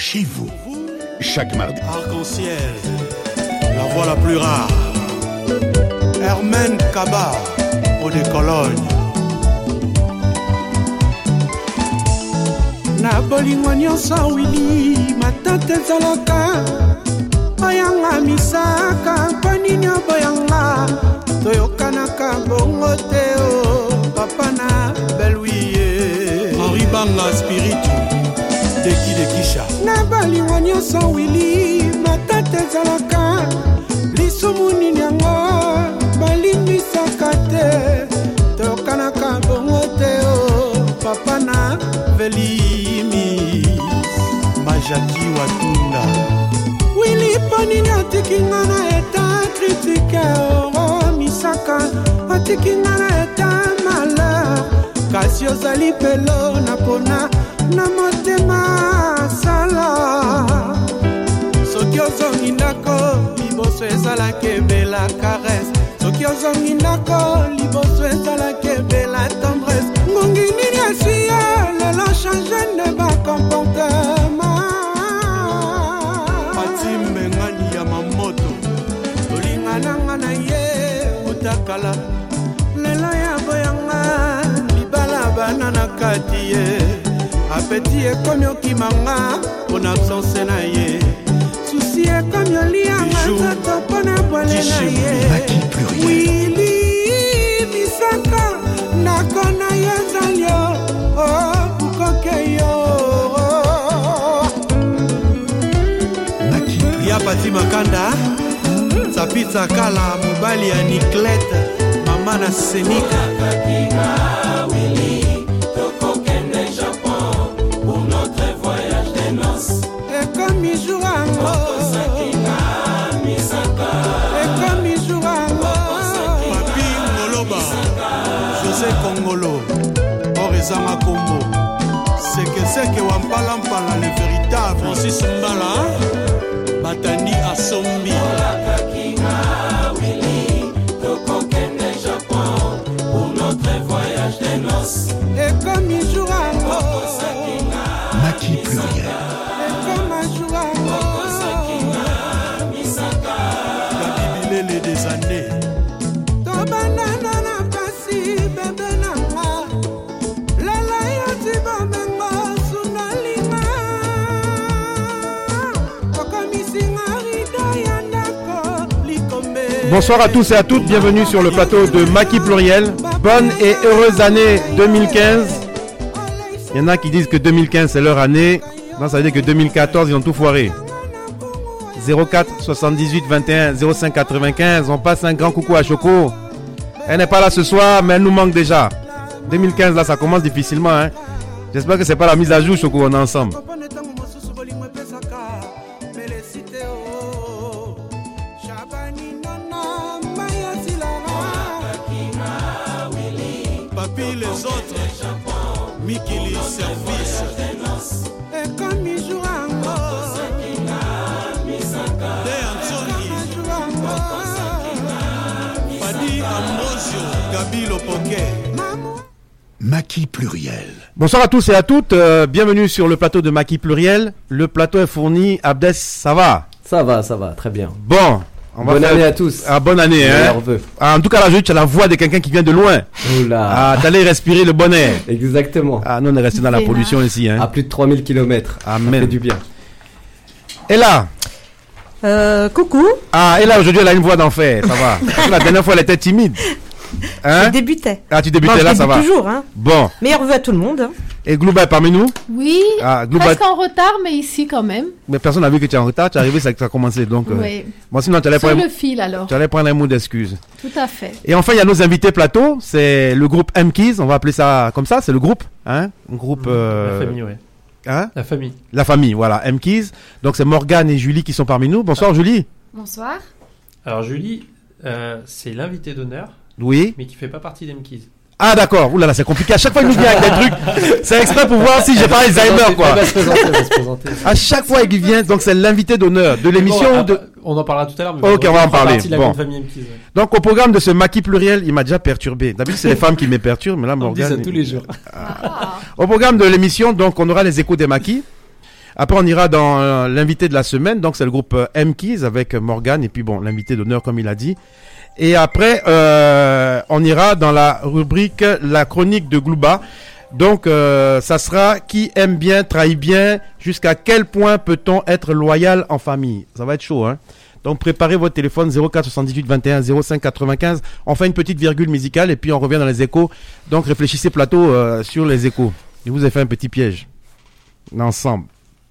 chez vous. Chaque mardi. Arc-en-ciel, la voix la plus rare. Hermène Kaba, au de Cologne. Na bolingo nyonso wili matante zalaka oyanga misaka panini boyanga toyokanaka bongo te o papa na beluye Henri Banga spiritu deki de kisha na bolingo nyonso wili matante zalaka lisumuni nyango balimisaka te toyokanaka bongo te o papa na Velimi Majaki Watunda Willy Panini atikinga na eta critique oro misaka atikinga na eta malheur kasi ozali pelo na pona na motema sala soki ozongi ndako liboso ezalaki ebela caresse soki ozongi ndako liboso ezalaki ebela tendresse ngongi nini asiya lelo change ne ba comportement Patimbe ngani ya mamoto tolingananga na ye utakala lelo ya boyanga libala bana na kati ye apeti ekomi okimanga pona absence na ye susi ekomi olianga nzoto pona bwale na ye wili misaka nakona yezalio ukokeyo ya pati makanda sapitsa kala mobali ya Niklete mama na Senika ekomi jouango ekomi jouango papi ngoloba José Kongolo Orizama Kombo Seke wampala le véritable Francis Mbala Batandi Asombi ekomi jouango Maki Pluriel. Gabi des années Tobanana na pasi bebe nanga Lala yoti bamengo sunalima Kokomisi ngari yandako likombe. Bonsoir à tous et à toutes, bienvenue sur le plateau de Maki Pluriel. Bonne et heureuse année 2015. Il y en a qui disent que 2015 c'est leur année. Non, ça veut dire que 2014 ils ont tout foiré. 04 78 21 05 95. On passe un grand coucou à Choco. Elle n'est pas là ce soir, mais elle nous manque déjà. 2015 là, ça commence difficilement. Hein. J'espère que c'est pas la mise à jour, Choco. On est ensemble. Papi les autres, Mikili service. Maki Pluriel. Bonsoir à tous et à toutes, bienvenue sur le plateau de Maki Pluriel. Le plateau est fourni, Abdes, ça va? Ça va, très bien. Bon, on va bonne année à tous. Ah, bonne année, hein. En tout cas, là, tu as la voix de quelqu'un qui vient de loin. Oula. Ah, t'allais respirer le bon air. Exactement. Ah, nous on est resté dans la pollution ici, hein. À plus de 3000 km. Amen. Ça fait du bien. Et là? Coucou. Ah, et là, aujourd'hui, elle a une voix d'enfer, ça va. Parce que la dernière fois, elle était timide. Hein? Je débutais. Ah, tu débutais là, ça va. Toujours, hein. Bon. Meilleur vœu à tout le monde. Et Glouba est parmi nous? Oui. Ah, Glouba... Presque en retard, mais ici quand même. Mais personne n'a vu que tu es en retard. Tu es arrivé, ça a commencé. Donc, oui. Bon, sinon, tu allais sur prendre le fil alors. Tu allais prendre un mot d'excuse. Tout à fait. Et enfin, il y a nos invités plateau. C'est le groupe M-Keys. On va appeler ça comme ça. C'est le groupe, hein? Un groupe. La famille, ouais. Hein? La famille. La famille, voilà. M-Keys. Donc, c'est Morgane et Julie qui sont parmi nous. Bonsoir, Julie. Bonsoir. Alors, Julie, c'est l'invité d'honneur. Oui. Mais qui fait pas partie d'M-Keys. Ah d'accord, oulala, c'est compliqué. À chaque fois il nous vient avec des trucs. C'est exprès pour voir si j'ai pas Alzheimer quoi. Il va se présenter. À chaque fois il vient, donc c'est l'invité d'honneur de l'émission. Bon, on en parlera tout à l'heure. Ok, on va en parler. Bon. Donc au programme de ce Maki Pluriel, il m'a déjà perturbé. D'habitude c'est les femmes qui me perturbent, mais là Morgane. On dit ça tous les jours. Au programme de l'émission, donc on aura les échos des Maki. Après, on ira dans l'invité de la semaine. Donc, c'est le groupe M-Keys avec Morgan. Et puis, bon, l'invité d'honneur, comme il a dit. Et après, on ira dans la rubrique La chronique de Glouba. Donc, ça sera qui aime bien, trahit bien. Jusqu'à quel point peut-on être loyal en famille? Ça va être chaud, hein. Donc, préparez votre téléphone 04 78 21 05 95. On fait une petite virgule musicale et puis on revient dans les échos. Donc, réfléchissez plateau sur les échos. Je vous ai fait un petit piège. Ensemble.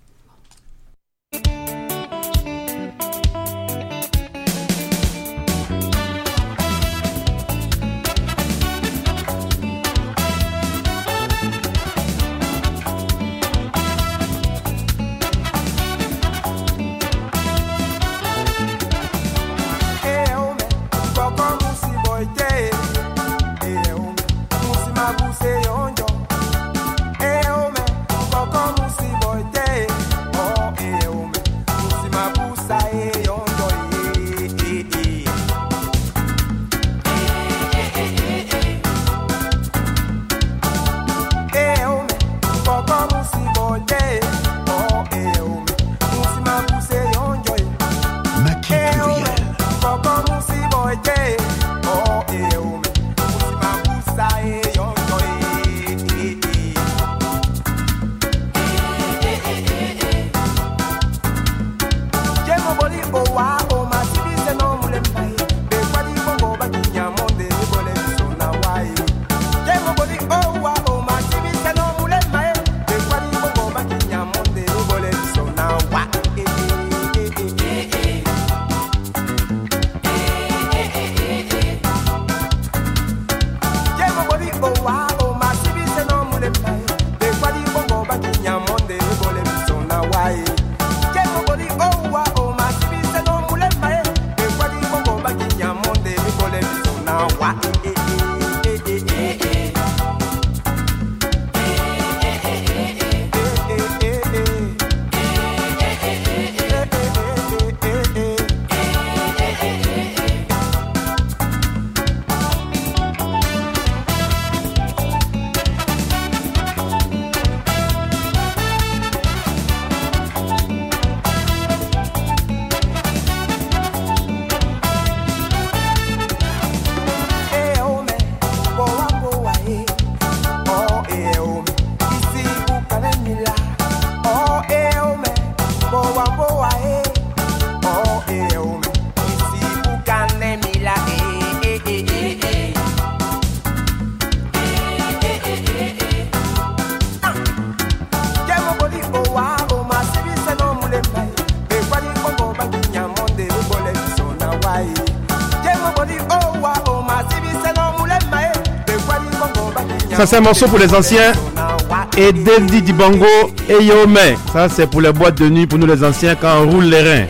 Ça c'est un morceau pour les anciens. Et Dedi Dibongo et Yomé. Ça c'est pour les boîtes de nuit, pour nous les anciens quand on roule les reins.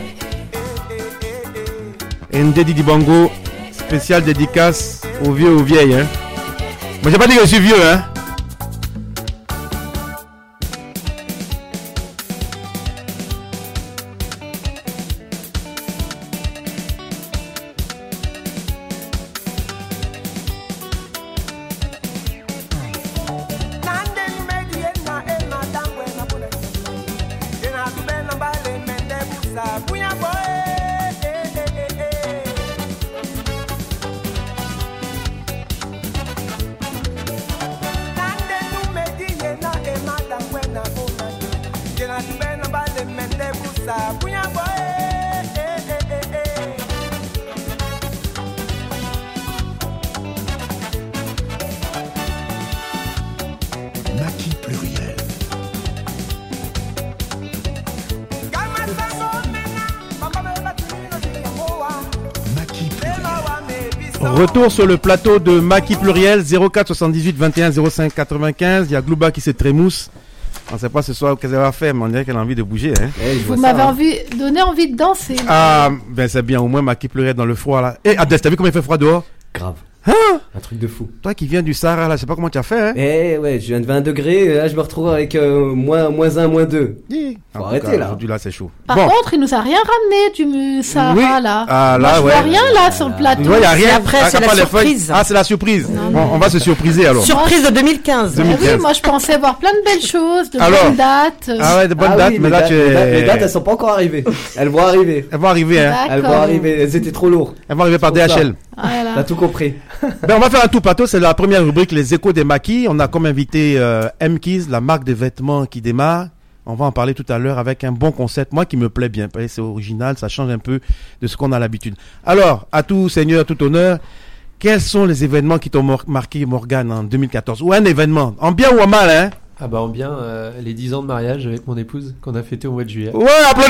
Et Dedi Dibongo, spécial dédicace aux vieux aux vieilles. Hein. Moi j'ai pas dit que je suis vieux, hein. Retour sur le plateau de Maki Pluriel 04 78 21 05 95. Il y a Glouba qui se trémousse. On ne sait pas ce soir qu'elle va faire, mais on dirait qu'elle a envie de bouger. Hein. Vous m'avez donné envie de danser. Ah, ben c'est bien, au moins Maki Pluriel dans le froid là. Et Adès, t'as vu comment il fait froid dehors? Grave. Un truc de fou. Toi qui viens du Sahara, là, je sais pas comment tu as fait, hein. Eh ouais, je viens de 20 degrés, là je me retrouve avec moins 1, moins 2. Faut arrêter, là. Aujourd'hui, là, c'est chaud. Par contre, il nous a rien ramené du Sahara, Oui. là. Ah, là, Moi, je ouais. vois rien, là, sur le plateau. Ouais, y a rien. Après, c'est À la part les feuilles. surprise. Ah, c'est la surprise. Non, Bon, on va se surpriser alors. Surprise de 2015. Ah 2015. oui, moi, je pensais voir plein de belles choses, de Alors. bonnes dates. Ah ouais, de bonnes Ah dates, oui, mais les là, dates- tu les dates- es. Les dates, elles sont pas encore arrivées. Elles vont arriver. Elles vont arriver, hein. Elles vont D'accord. arriver, elles étaient trop lourdes. Elles vont arriver par C'est pour ça. DHL. Voilà. T'as tout compris. Ben, on va faire un tout plateau. C'est la première rubrique, les échos des maquis. On a comme invité M-Keys, la marque de vêtements qui démarre. On va en parler tout à l'heure avec un bon concept, moi qui me plaît bien. C'est original, ça change un peu de ce qu'on a l'habitude. Alors, à tout seigneur, à tout honneur, quels sont les événements qui t'ont marqué, Morgane, en 2014? Ou un événement, en bien ou en mal, hein? Ah bah en bien, les 10 ans de mariage avec mon épouse qu'on a fêté au mois de juillet. Ouais,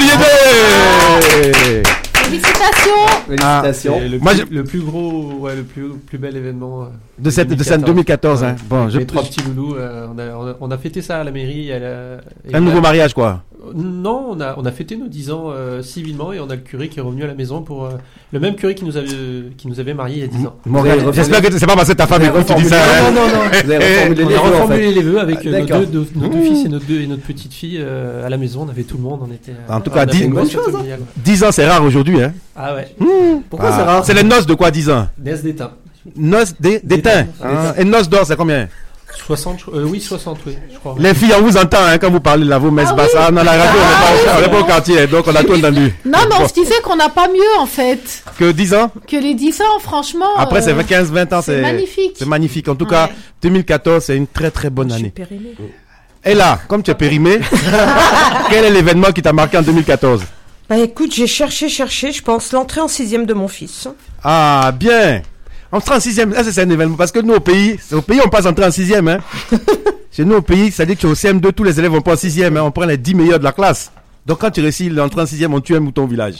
applaudissez! Félicitations. Félicitations. C'est le, Moi, plus, le plus gros, ouais, le plus bel événement De cette 2014, hein. Bon, les 3 petits loulous, on a fêté ça à la mairie. un nouveau mariage, quoi. Non, on a fêté nos 10 ans civilement et on a le curé qui est revenu à la maison pour le même curé qui nous avait mariés il y a 10 ans. Morgane, Vous avez j'espère que c'est pas parce que ta femme est tu dis ça, hein. Non, vous avez reformulé On les a vœux, en fait. reformulé les vœux avec Ah, nos d'accord. deux fils et notre petite fille à la maison. On avait tout le monde, on était. En tout on cas, a fait une bonne grosse chose, fête hein. familiale. 10 ans, c'est rare aujourd'hui, hein. Ah ouais. Pourquoi Ah, c'est rare? C'est les noces de quoi, 10 ans? Nes d'étain. Noces d'étain. Hein. Et noces d'or, c'est combien? 60, oui, 60, oui, je crois. Les filles, on vous entend hein, quand vous parlez là, vos messes Ah basses. oui. Ah, non, la radio, on n'est pas au quartier, donc on a tout entendu. Non, mais on se disait qu'on n'a pas mieux, en fait. Que 10 ans? Que les 10 ans, franchement. Après, c'est 15-20 ans, c'est magnifique. C'est magnifique. En tout Ouais. cas, 2014, c'est une très très bonne Je suis année. périmée. Et là, comme tu es périmé, quel est l'événement qui t'a marqué en 2014? Bah écoute, j'ai cherché, je pense, l'entrée en 6e de mon fils. Ah, bien. Entrer en 6e, là, c'est un événement. Parce que nous, au pays, on passe entrer en 6e. Hein. Chez nous, au pays, ça dit que au CM2, tous les élèves vont pas en 6e. Hein. On prend les 10 meilleurs de la classe. Donc, quand tu réussis l'entrée en 6e, on tue un mouton au village.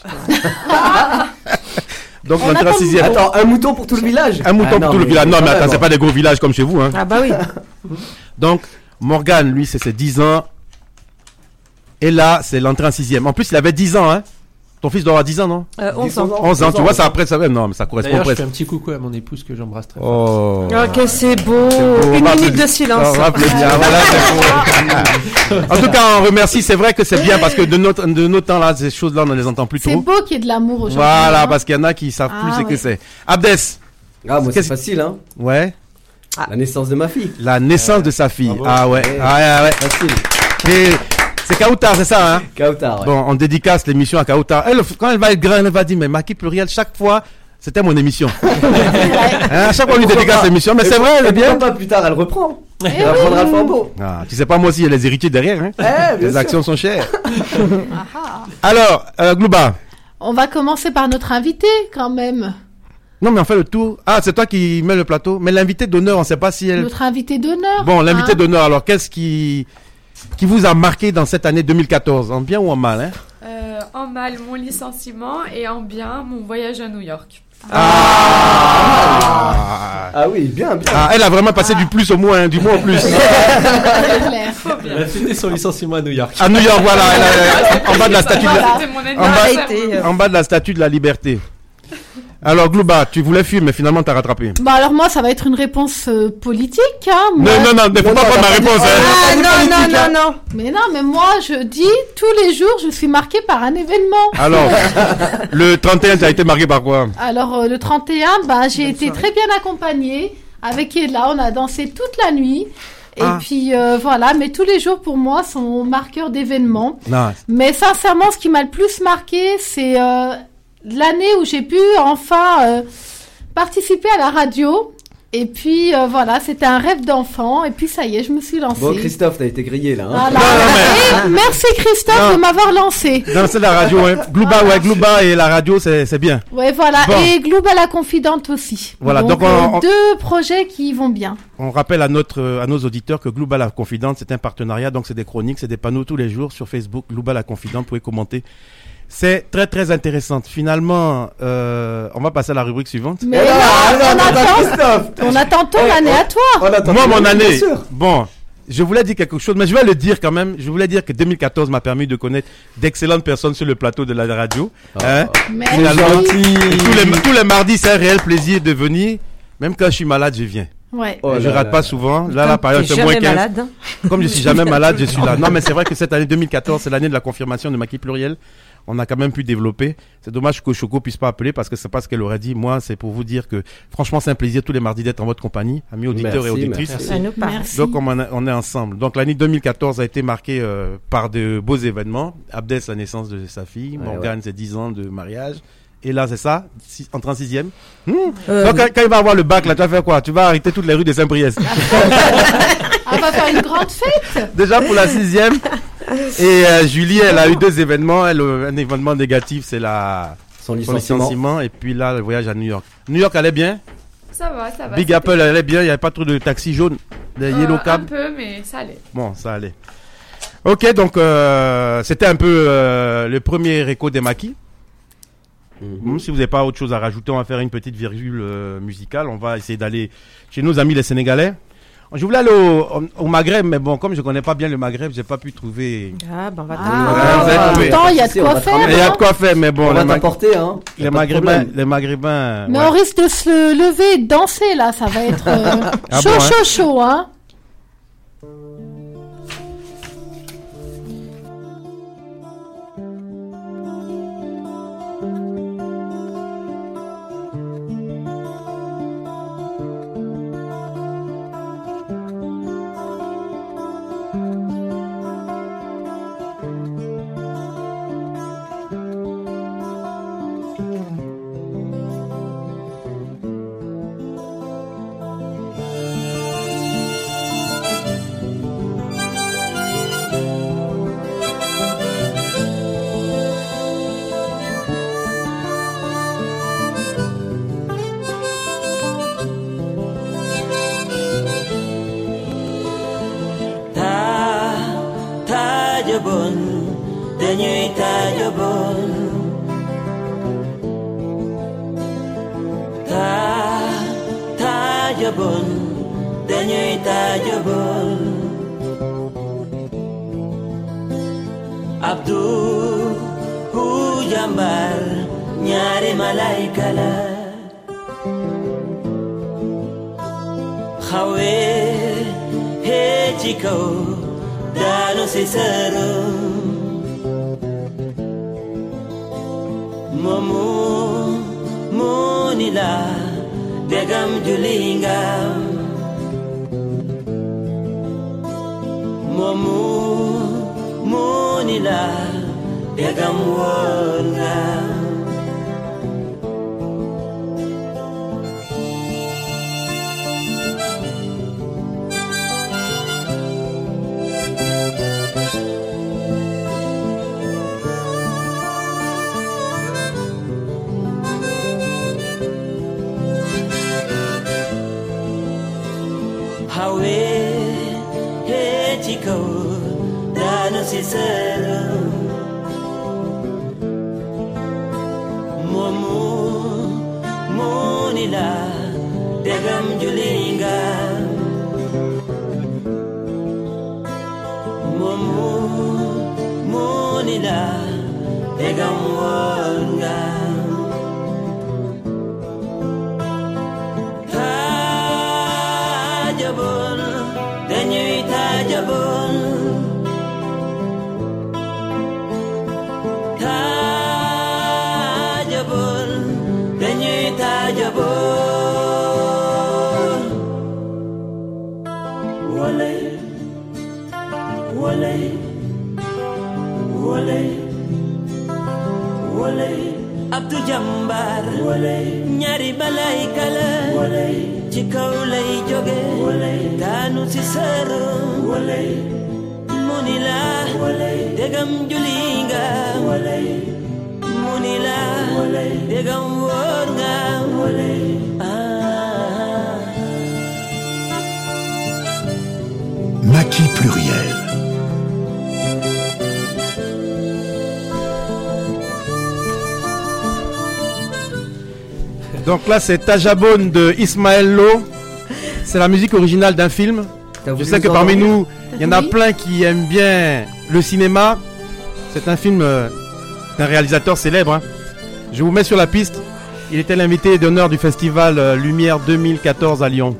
Donc, On l'entrée en attend 6e. Attends, un mouton pour tout le village? Un mouton Ah, pour tout le village. Non, mais attends, c'est pas des gros villages comme chez vous. Hein. Ah bah oui. Donc, Morgane, lui, c'est ses 10 ans. Et là, c'est l'entrée en 6e. En plus, il avait 10 ans. Hein. Ton fils doit avoir 10 ans, non? 11 ans. 11 ans, tu vois, ça après, ça va. Non, mais ça correspond D'ailleurs, je presque. fais un petit coucou à mon épouse que j'embrasse très fort. Oh. Ok, c'est beau. C'est beau. Une On va minute applaudir. de silence. On va applaudir. Voilà, c'est beau. En tout cas, on remercie. C'est vrai que c'est bien parce que de notre temps là, ces choses-là, on ne les entend plus C'est trop. beau qu'il y ait de l'amour aujourd'hui. Voilà, hein. parce qu'il y en a qui savent plus Ah, ce que ouais. c'est. Abdes, Ah, moi, c'est Qu'est-ce- facile, hein. ouais, La naissance de ma fille. la naissance de sa fille. bravo. Ah ouais, Ouais. ouais. Facile. Et c'est Kautar, c'est ça, hein? Kautar, ouais. Bon, on dédicace l'émission à Kautar. Elle, quand elle va être grande, elle va dire, mais Maki Pluriel, chaque fois, c'était mon émission. Hein, à chaque fois, on lui Pourquoi dédicace pas l'émission, mais Et c'est vrai, elle est bien. pourquoi pas plus tard, elle reprend. Eh Elle oui. reprendra le flambeau. Ah, tu sais pas, moi aussi, il y a les héritiers derrière, hein? Eh, bien Les sûr. actions sont chères. Ah, ah. Alors, Glouba. On va commencer par notre invité, quand même. Non, mais on fait le tour. Ah, c'est toi qui mets le plateau. Mais l'invité d'honneur, on sait pas si elle. Notre invité d'honneur. Bon, l'invité hein. d'honneur, alors, qu'est-ce qui vous a marqué dans cette année 2014? En bien ou en mal, hein? En mal, mon licenciement et en bien, mon voyage à New York. Ah, Ah oui, bien, bien. elle a vraiment passé du plus au moins, hein, du moins au plus. C'est clair. Elle a fêté son licenciement à New York. À New York, voilà, en bas de la statue de la, C'était mon bas- anniversaire. en bas de la statue de la liberté. Alors, Glouba, tu voulais fuir, mais finalement, t'as rattrapé. Bah alors moi, ça va être une réponse politique. Hein, moi. Non, ne faut Non, pas non, prendre ma on a pas réponse, dit- hein. Non. Mais non, mais moi, je dis, tous les jours, je suis marquée par un événement. Alors, le 31, tu as été marqué par quoi? Alors, le 31, bah, j'ai été très bien accompagnée. Avec Ella, on a dansé toute la nuit. Et Ah. puis, voilà. Mais tous les jours, pour moi, sont marqueurs d'événements. Non. Mais sincèrement, ce qui m'a le plus marqué, c'est l'année où j'ai pu enfin participer à la radio. Et puis voilà, c'était un rêve d'enfant. Et puis ça y est, je me suis lancée. Bon, Christophe, t'as été grillé, là, hein. Voilà. Et merci Christophe Non. de m'avoir lancé. Non, c'est la radio, hein. Glouba et la radio, c'est bien. Ouais, voilà. Bon. Et Gloob à la confidente aussi. Voilà, donc on- deux projets qui vont bien. On rappelle à nos auditeurs que Global la Confidente, c'est un partenariat, donc c'est des chroniques, c'est des panneaux tous les jours sur Facebook. Global la Confidente, vous pouvez commenter. C'est très très intéressant. Finalement, on va passer à la rubrique suivante. Mais Eh non, attends, Christophe. on attend ton année à toi. On attend Moi, tout le mon monde, année, bien sûr. bon, je voulais dire quelque chose, mais je vais le dire quand même. Je voulais dire que 2014 m'a permis de connaître d'excellentes personnes sur le plateau de la radio. Hein. Merci. Finalement, tous les mardis, c'est un réel plaisir de venir. Même quand je suis malade, je viens. Ouais. Oh Je là rate là. pas souvent. Là, la période, T'es c'est moins jamais 15. malade. Comme je suis jamais malade, je suis là. Non, mais c'est vrai que cette année 2014, c'est l'année de la confirmation de Maki Pluriel. On a quand même pu développer. C'est dommage que Choco puisse pas appeler parce que c'est pas ce qu'elle aurait dit. Moi, c'est pour vous dire que, franchement, c'est un plaisir tous les mardis d'être en votre compagnie, amis auditeurs et Merci, auditrices. merci. Ça nous parle. Merci. Donc, on est ensemble. Donc, l'année 2014 a été marquée par de beaux événements. Abdel, la naissance de sa fille. Ouais, Morgane, ses 10 ans de mariage. Et là, c'est ça, entrer en 6e. Donc, quand il va avoir le bac, là, tu vas faire quoi? Tu vas arrêter toutes les rues de Saint-Brieuc. On va faire une grande fête. Déjà pour la 6e. Et Julie, elle a eu 2 événements. Elle, un événement négatif, c'est Son son licenciement. licenciement. Et puis là, le voyage à New York. New York allait bien. Ça va, ça va. Big c'était- Apple, elle allait bien. Il n'y avait pas trop de taxis jaunes, de yellow Un cab. peu, mais ça allait. Bon, ça allait. Ok, donc c'était un peu le premier écho des maquis. Si vous n'avez pas autre chose à rajouter, on va faire une petite virgule musicale. On va essayer d'aller chez nos amis les Sénégalais. Je voulais aller au Maghreb, mais bon, comme je connais pas bien le Maghreb, j'ai pas pu trouver. Ah, ben on va Ah, vous avez trouvé. pourtant, il y a de Si, on quoi va te faire. ramener. Il y a hein. de quoi faire, mais bon, On va les, t'apporter, hein. Y a les pas de Maghrébins, problème. les Maghrébins. Mais ouais. on risque de se lever et de danser, là. Ça va être Ah chaud, bon, hein. chaud, chaud, hein. tajabon dañuy tajabon tajabon dañuy tajabon Abdu hu jambar ñaari malaika la xawe he ci kaw daanu si sëram moomu moo ni la degam juli ngam moomu moo ni la degam woor ngam hawe he ci kaw daanu si sëram moomu moo ni la degam juli ngam moomu moo ni la degam woor ngam tajabon dañuy tajabon tajabon dañuy tajabon walay walay walay walay Abdou Jambar walay ñaari balay kala walay ci kaw lay jóge daanu si sëram mu ni la degam juli nga mu ni la degam wóor nga Maki Pluriel. Donc là, c'est Tajabone de Ismaël Lo. C'est la musique originale d'un film. Je sais que parmi nous, il y en a Oui. plein qui aiment bien le cinéma. C'est un film d'un réalisateur célèbre. Hein. Je vous mets sur la piste. Il était l'invité d'honneur du festival Lumière 2014 à Lyon.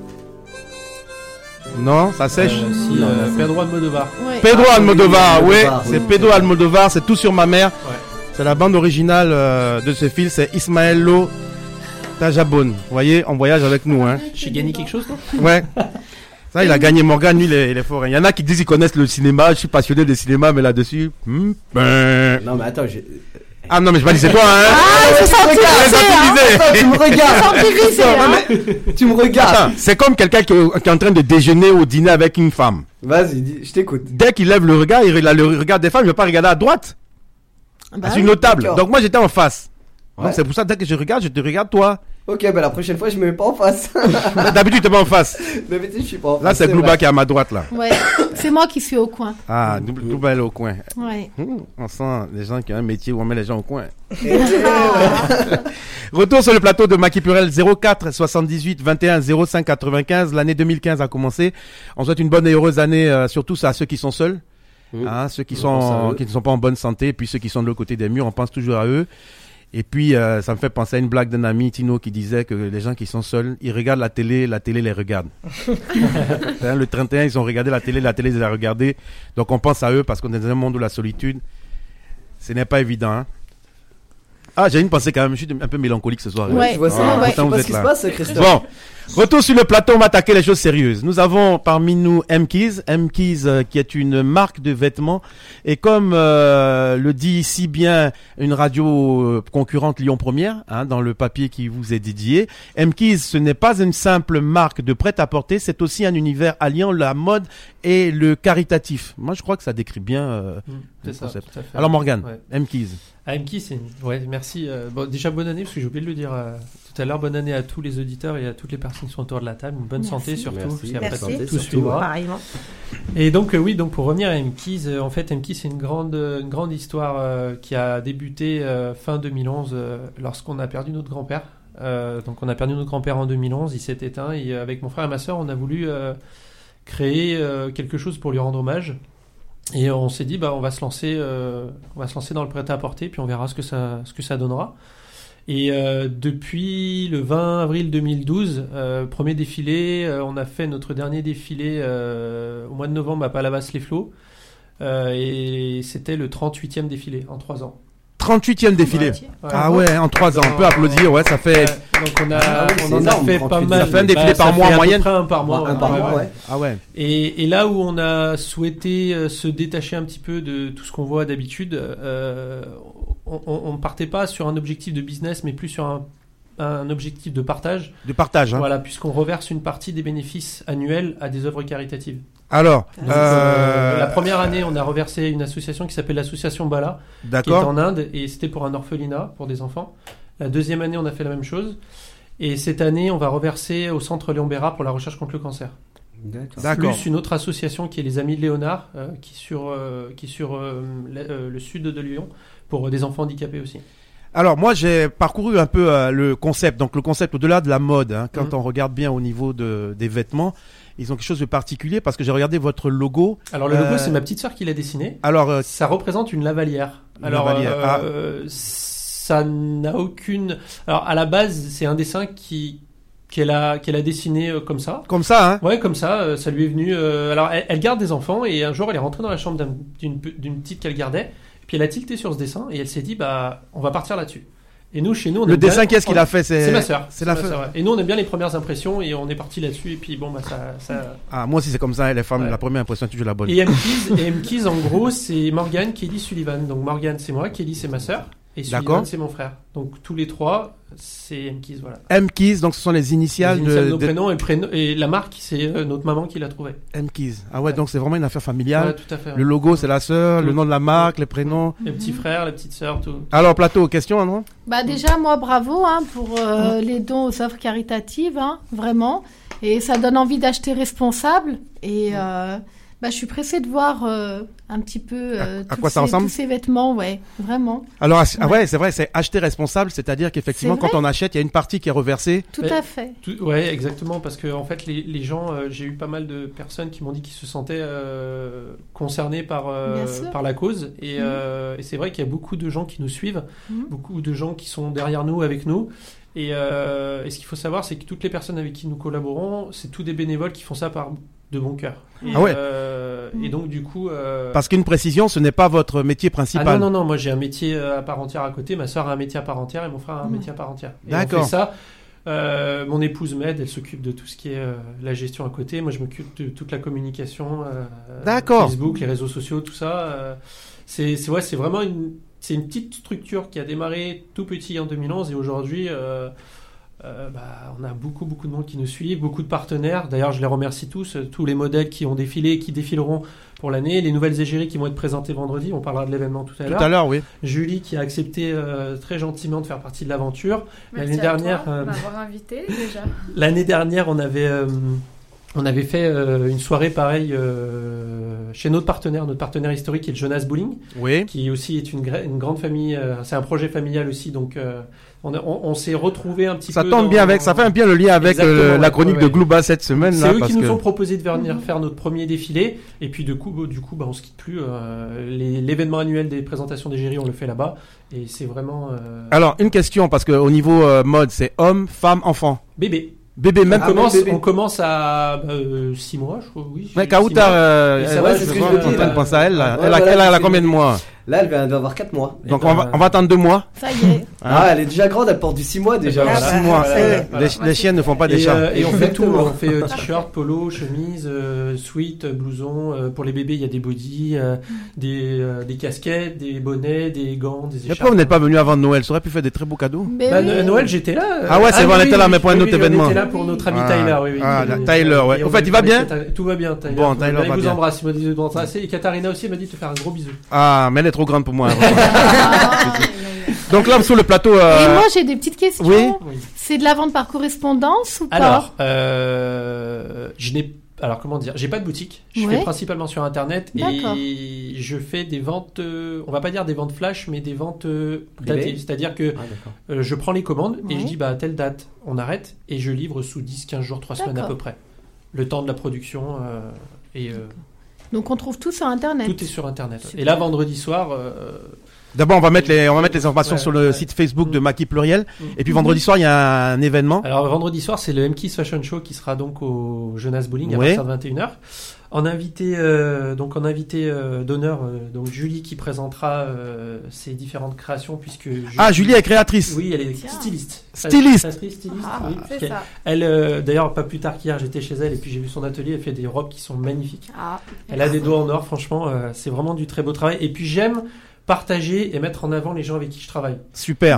Non, ça sèche. Si, Pedro Almodovar. Ouais. Pedro Almodovar, oui, Almodovar, c'est oui. Pedro Almodovar, c'est Tout sur ma mère. Ouais. C'est la bande originale de ce film, c'est Ismaelo Tajabon. Vous voyez, on voyage avec nous, hein. J'ai gagné quelque chose, non? Ouais. Ça, il a gagné Morgan, lui, il est fort. Il y en a qui disent qu'ils connaissent le cinéma. Je suis passionné de cinéma, mais là-dessus. Non, mais attends, Ah non, mais je pas dit c'est toi, hein. Ah, c'est Sensibilisé. tu me regardes. Sensibilisé, hein. Tu me regardes. Attends, c'est comme quelqu'un qui est en train de déjeuner ou dîner avec une femme. Vas-y, je t'écoute. Dès qu'il lève le regard, il a le regard des femmes, il ne va pas regarder à droite. Bah C'est oui. une autre table. d'accord. Donc moi, j'étais en face. Ouais. Donc c'est pour ça, dès que je regarde, je te regarde toi. Ok, bah la prochaine fois, je me mets pas en face. D'habitude, tu n'es pas en face. D'habitude, je suis pas en face. Là, c'est Glouba qui est à ma droite, là. Ouais, c'est moi qui suis au coin. Ah, Glouba, elle est au coin. Ouais. On sent les gens qui ont un métier où on met les gens au coin. Ah. Retour sur le plateau de Maki Pluriel 04 78 21 05 95. L'année 2015 a commencé. On souhaite une bonne et heureuse année, surtout à ceux qui sont seuls, hein, ceux qui ne sont pas en bonne santé, puis ceux qui sont de l'autre côté des murs. On pense toujours à eux. Et puis, ça me fait penser à une blague d'un ami, Tino, qui disait que les gens qui sont seuls, ils regardent la télé les regarde. Hein, le 31, ils ont regardé la télé les a regardés. Donc, on pense à eux parce qu'on est dans un monde où la solitude, ce n'est pas évident. Hein. Ah, j'ai une pensée quand même. Je suis un peu mélancolique ce soir. Ouais. Je vois ça. Ah, ouais. Je sais pas ce qui se passe, Christophe. Bon, retour sur le plateau, on va attaquer les choses sérieuses. Nous avons parmi nous M-Keys, qui est une marque de vêtements. Et comme le dit si bien une radio concurrente Lyon Première, hein, dans le papier qui vous est dédié, M-Keys, ce n'est pas une simple marque de prêt-à-porter, c'est aussi un univers alliant la mode et le caritatif. Moi, je crois que ça décrit bien C'est le ça, concept. tout à fait. Alors Morgane, Ouais. M-Keys. AMKI, c'est ouais, merci. Bon, déjà bonne année, parce que j'ai oublié de le dire tout à l'heure. Bonne année à tous les auditeurs et à toutes les personnes qui sont autour de la table. Une bonne santé surtout, Merci. parce qu'après Merci. tout suivra. Pareillement. Et donc oui, donc pour revenir à M-Keys, en fait M-Keys c'est une grande histoire qui a débuté fin 2011 lorsqu'on a perdu notre grand-père. Donc on a perdu notre grand-père en 2011, il s'est éteint et avec mon frère et ma sœur on a voulu créer quelque chose pour lui rendre hommage. Et on s'est dit, bah, on va se lancer dans le prêt-à-porter, puis on verra ce que ça donnera. Et depuis le 20 avril 2012, premier défilé, on a fait notre dernier défilé au mois de novembre à Palavas-les-Flots, et c'était le 38e défilé en 3 ans. 38e défilé. Ouais. Ah ouais, en 3 ans. On peut applaudir, ouais, ça fait... Donc on c'est en a énorme, fait 38. pas mal. Ça fait un défilé par ça mois en fait à peu moyenne. près un par mois. Un par mois, ouais. Ah ouais. Et là où on a souhaité se détacher un petit peu de tout ce qu'on voit d'habitude, on ne partait pas sur un objectif de business, mais plus sur un objectif de partage. De partage, hein. Voilà, puisqu'on reverse une partie des bénéfices annuels à des œuvres caritatives. Alors, Donc, la première année, on a reversé une association qui s'appelle l'association Bala, qui est d'accord. en Inde, et c'était pour un orphelinat, pour des enfants. La deuxième année, on a fait la même chose. Et cette année, on va reverser au Centre Léon Béra pour la recherche contre le cancer. D'accord. Plus une autre association qui est les Amis de Léonard, qui est sur le sud de Lyon, pour des enfants handicapés aussi. Alors moi j'ai parcouru un peu le concept. Donc le concept au-delà de la mode, hein, quand on regarde bien au niveau des vêtements, ils ont quelque chose de particulier parce que j'ai regardé votre logo. Alors le logo, c'est ma petite sœur qui l'a dessiné. Alors Ça représente une lavalière. Une Alors lavalière, ça n'a aucune... Alors à la base, c'est un dessin qu'elle a dessiné comme ça. comme ça, hein. Ouais, comme ça, ça lui est venu... alors elle garde des enfants et un jour elle est rentrée dans la chambre d'une petite qu'elle gardait. Puis elle a tilté sur ce dessin et elle s'est dit, bah, on va partir là-dessus. Et nous, chez nous, on Le aime bien- dessin, qu'est-ce qu'il a fait? C'est ma sœur. C'est la ma sœur. sœur, ouais. Et nous, on aime bien les premières impressions et on est parti là-dessus. Et puis bon, bah ça... Ah moi aussi c'est comme ça. Les femmes, Ouais. la première impression est toujours la bonne. Et M-Keys, en gros, c'est Morgane, Kelly, Sullivan. Donc Morgane, c'est moi, Kelly, c'est ma sœur. Et D'accord. Sullivan, c'est mon frère. Donc tous les trois, c'est M-Keys, voilà. M-Keys, donc ce sont les initiales, Les initiales de nos de prénoms et la marque, c'est notre maman qui l'a trouvé. M-Keys. Ah ouais, donc c'est vraiment une affaire familiale. Ouais, tout à fait. Ouais. Le logo c'est la sœur, le Tout. nom de la marque, les prénoms. Les petits frères, les petites sœurs, tout. Alors plateau, question, non? Bah déjà, moi, bravo hein, pour les dons aux œuvres caritatives, hein, vraiment. Et ça donne envie d'acheter responsable. Et je suis pressée de voir un petit peu à quoi ça ressemble tous ces vêtements, ouais, vraiment. Alors, ouais, c'est vrai, c'est acheter responsable, c'est-à-dire qu'effectivement, quand on achète, il y a une partie qui est reversée. Tout à fait. Ouais, exactement, parce que en fait, les gens, j'ai eu pas mal de personnes qui m'ont dit qu'ils se sentaient concernés par la cause, et c'est vrai qu'il y a beaucoup de gens qui nous suivent, beaucoup de gens qui sont derrière nous, avec nous. Et ce qu'il faut savoir, c'est que toutes les personnes avec qui nous collaborons, c'est tous des bénévoles qui font ça par de bon cœur. Et donc du coup... Parce qu'une précision, ce n'est pas votre métier principal. Ah non, moi j'ai un métier à part entière à côté, ma soeur a un métier à part entière et mon frère a un métier à part entière. Et d'accord. on fait ça. Mon épouse m'aide, elle s'occupe de tout ce qui est la gestion à côté. Moi je m'occupe de toute la communication, d'accord. Facebook, les réseaux sociaux, tout ça. C'est vraiment c'est une petite structure qui a démarré tout petit en 2011 et aujourd'hui on a beaucoup de monde qui nous suit, beaucoup de partenaires. D'ailleurs, je les remercie tous les modèles qui ont défilé, qui défileront pour l'année, les nouvelles égéries qui vont être présentées vendredi. On parlera de l'événement tout à l'heure. Tout à l'heure, oui. Julie qui a accepté très gentiment de faire partie de l'aventure. Merci l'année dernière, m'avoir invité déjà. L'année dernière, on avait fait une soirée pareille chez notre partenaire historique qui est le Jonas Bowling, oui. Qui aussi est une grande famille. C'est un projet familial aussi, donc on s'est retrouvés un petit peu. Ça tombe bien ça fait bien le lien avec la chronique de Glooba cette semaine. C'est là, eux qui nous ont proposé de venir faire notre premier défilé, et puis du coup, on se quitte plus. L'événement annuel des présentations d'égérie, on le fait là-bas, et c'est vraiment. Alors une question, parce que au niveau mode, c'est homme, femme, enfant. Bébé, même bébé. On commence à 6 mois, je crois, oui. Mais Kauta, c'est ce que je me dis. Pense à elle. Elle a combien de mois? Là, elle va avoir 4 mois. Donc on va attendre 2 mois. Ça y est. Elle est déjà grande, elle porte du 6 mois déjà. 6 mois. Les chiennes ne font pas des chats. Et on fait tout. On fait t-shirt, polo, chemise, sweat, blouson. Pour les bébés, il y a des bodys, des casquettes, des bonnets, des gants, des écharpes. Mais pourquoi vous n'êtes pas venu avant Noël? Ça aurait pu faire des très beaux cadeaux. Noël, j'étais là. Ah ouais, c'est vrai, on était là, mais pour un autre événement. On était là pour notre ami Tyler, oui. Tyler, ouais. En fait, il va bien? Tout va bien, Tyler. Bon, Tyler va bien. Il vous embrasse, il m'a dit de t'embrasser. Et Katharina aussi m'a dit de te faire un gros bisou. Ah, mais elle est trop grande pour moi. Donc là, sur le plateau... Et moi, j'ai des petites questions. Oui. C'est de la vente par correspondance ou pas? Alors, comment dire, j'ai pas de boutique. Je fais principalement sur Internet. D'accord. Et je fais des ventes, on va pas dire des ventes flash, mais des ventes datées. C'est-à-dire que je prends les commandes et je dis, à telle date, on arrête, et je livre sous 10, 15 jours, 3 semaines à peu près. Le temps de la production Donc on trouve tout sur Internet. Tout est sur Internet. Super. Et là, vendredi soir... D'abord, on va mettre les informations sur le site Facebook de Maki Pluriel. Et puis vendredi soir, il y a un événement. Alors vendredi soir, c'est le MKiss Fashion Show qui sera donc au Jonas Bowling à partir de 21h. En invité d'honneur, donc Julie qui présentera ses différentes créations, puisque Julie est créatrice. Oui, elle est styliste. Styliste. Oui. C'est ça. Elle, d'ailleurs, pas plus tard qu'hier, j'étais chez elle et puis j'ai vu son atelier. Elle fait des robes qui sont magnifiques. Elle a des doigts en or, franchement, c'est vraiment du très beau travail. Et puis j'aime partager et mettre en avant les gens avec qui je travaille. Super.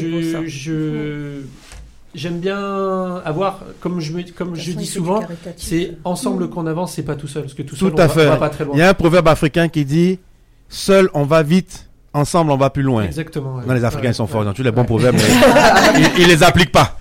J'aime bien avoir, comme je dis souvent, c'est ensemble qu'on avance, c'est pas tout seul, parce que tout seul on va pas très loin. Il y a un proverbe africain qui dit seul on va vite, ensemble on va plus loin. Exactement. Non, les Africains ils sont forts dans tous les bons proverbes, mais ils les appliquent pas.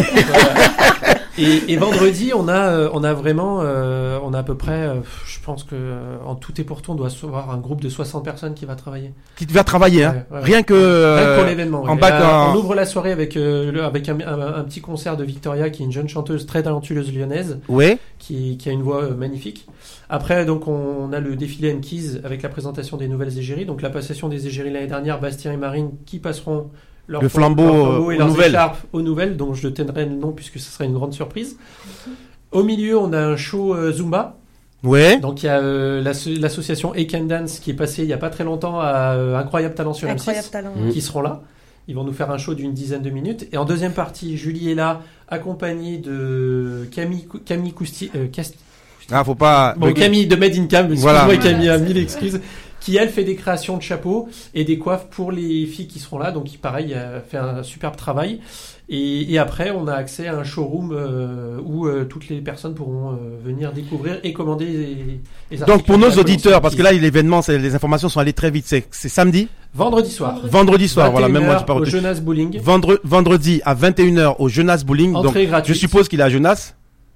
Et vendredi, on a vraiment, on a à peu près, je pense que en tout et pour tout, on doit avoir un groupe de 60 personnes qui va travailler. Qui va travailler, hein. Rien que pour l'événement. On ouvre la soirée avec un petit concert de Victoria, qui est une jeune chanteuse très talentueuse lyonnaise, qui a une voix magnifique. Après, donc, on a le défilé MKiss avec la présentation des nouvelles égéries. Donc, la passation des égéries l'année dernière, Bastien et Marine, qui passeront le flambeau et leurs écharpes aux nouvelles, donc je tiendrai le nom puisque ce sera une grande surprise. Au milieu, on a un show Zumba. Donc il y a l'association Ake and Dance qui est passée il y a pas très longtemps à Incroyable Talent sur M6, qui seront là. Ils vont nous faire un show d'une dizaine de minutes. Et en deuxième partie, Julie est là, accompagnée de Camille faut pas. Camille de Made in Cam. Voilà. Camille a mille excuses. Qui elle fait des créations de chapeaux et des coiffes pour les filles qui seront là, donc pareil, fait un superbe travail. Et après, on a accès à un showroom où toutes les personnes pourront venir découvrir et commander les articles. Donc pour nos auditeurs, parce que là l'événement, les informations sont allées très vite. C'est samedi. Vendredi soir. Voilà, même moi je parle au Jonas Bowling. Vendredi à 21h au Jonas Bowling. Entrée donc gratuite. Je suppose qu'il est à Jonas.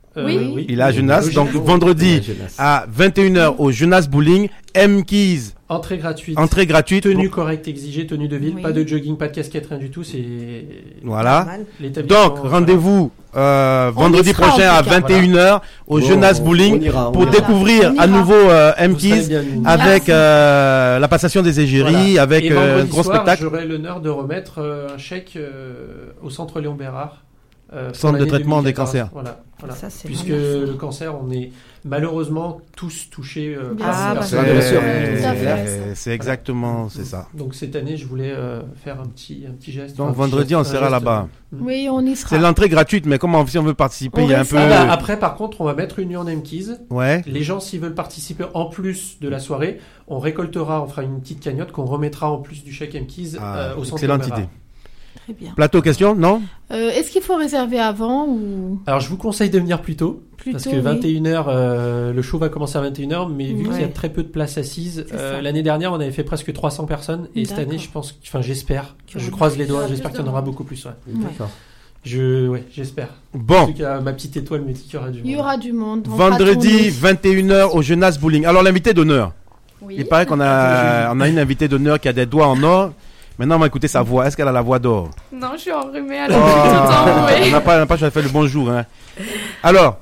Oui. Il est à Genasse. Oui, Donc oui. vendredi à 21h au Genasse Bowling. M-Keys. Entrée gratuite. Entrée gratuite. Tenue correcte exigée, tenue de ville, Oui. pas de jogging, pas de casquette, rien du tout. C'est Voilà. l'établissement. Donc, rendez-vous vendredi y sera, prochain en à tout cas. 21h au Genasse Bowling On ira, pour on ira. découvrir On à ira. nouveau Vous serez M-Keys bienvenus. avec la passation des égéries, Voilà. avec Et un vendredi gros soir, spectacle. j'aurai l'honneur de remettre un chèque au centre Léon Bérard. Pour Centre de l'année traitement des 2014. cancers. Voilà. Ça, c'est Puisque bien. le cancer, on est malheureusement tous touchés Bien par sûr. ce Ah, personnage. bien sûr. Tout à fait. C'est exactement, c'est ça. Donc cette année, je voulais faire un petit geste. Donc un petit vendredi, geste, on un sera geste. là-bas. Oui, on y sera. C'est l'entrée gratuite, mais comment si on veut participer, On il y a un reste peu. là. Ah bah, après, par contre, on va mettre une urne M-Keys. Ouais. Les gens, s'ils veulent participer en plus de la soirée, on récoltera, on fera une petite cagnotte qu'on remettra en plus du chèque M-Keys au centre excellente Léon Bérard. idée. Très bien. Plateau question, non? Est-ce qu'il faut réserver avant ou Alors, je vous conseille de venir plus tôt. plus Parce tôt que oui. 21h, le show va commencer à 21h, mais vu qu'il y a Ouais. très peu de places assises, C'est ça. l'année dernière, on avait fait presque 300 personnes, et cette D'accord. année, je pense, enfin, j'espère, je Ouais. croise les doigts, Il y aura j'espère plus qu'il y en de aura monde. beaucoup plus, ouais. D'accord. J'espère. En Bon. tout cas, ma petite étoile me dit qu'il y aura du Il y monde. aura du monde. On fera Vendredi, tourner. 21h au Genasse Bowling. Alors, l'invité d'honneur. Oui. Il paraît qu'on a une invitée d'honneur qui a des doigts en or. Maintenant, on va écouter sa voix. Est-ce qu'elle a la voix d'or? Non, je suis enrhumée alors tout le temps. On Oui. n'a pas fait le bonjour. Hein. Alors,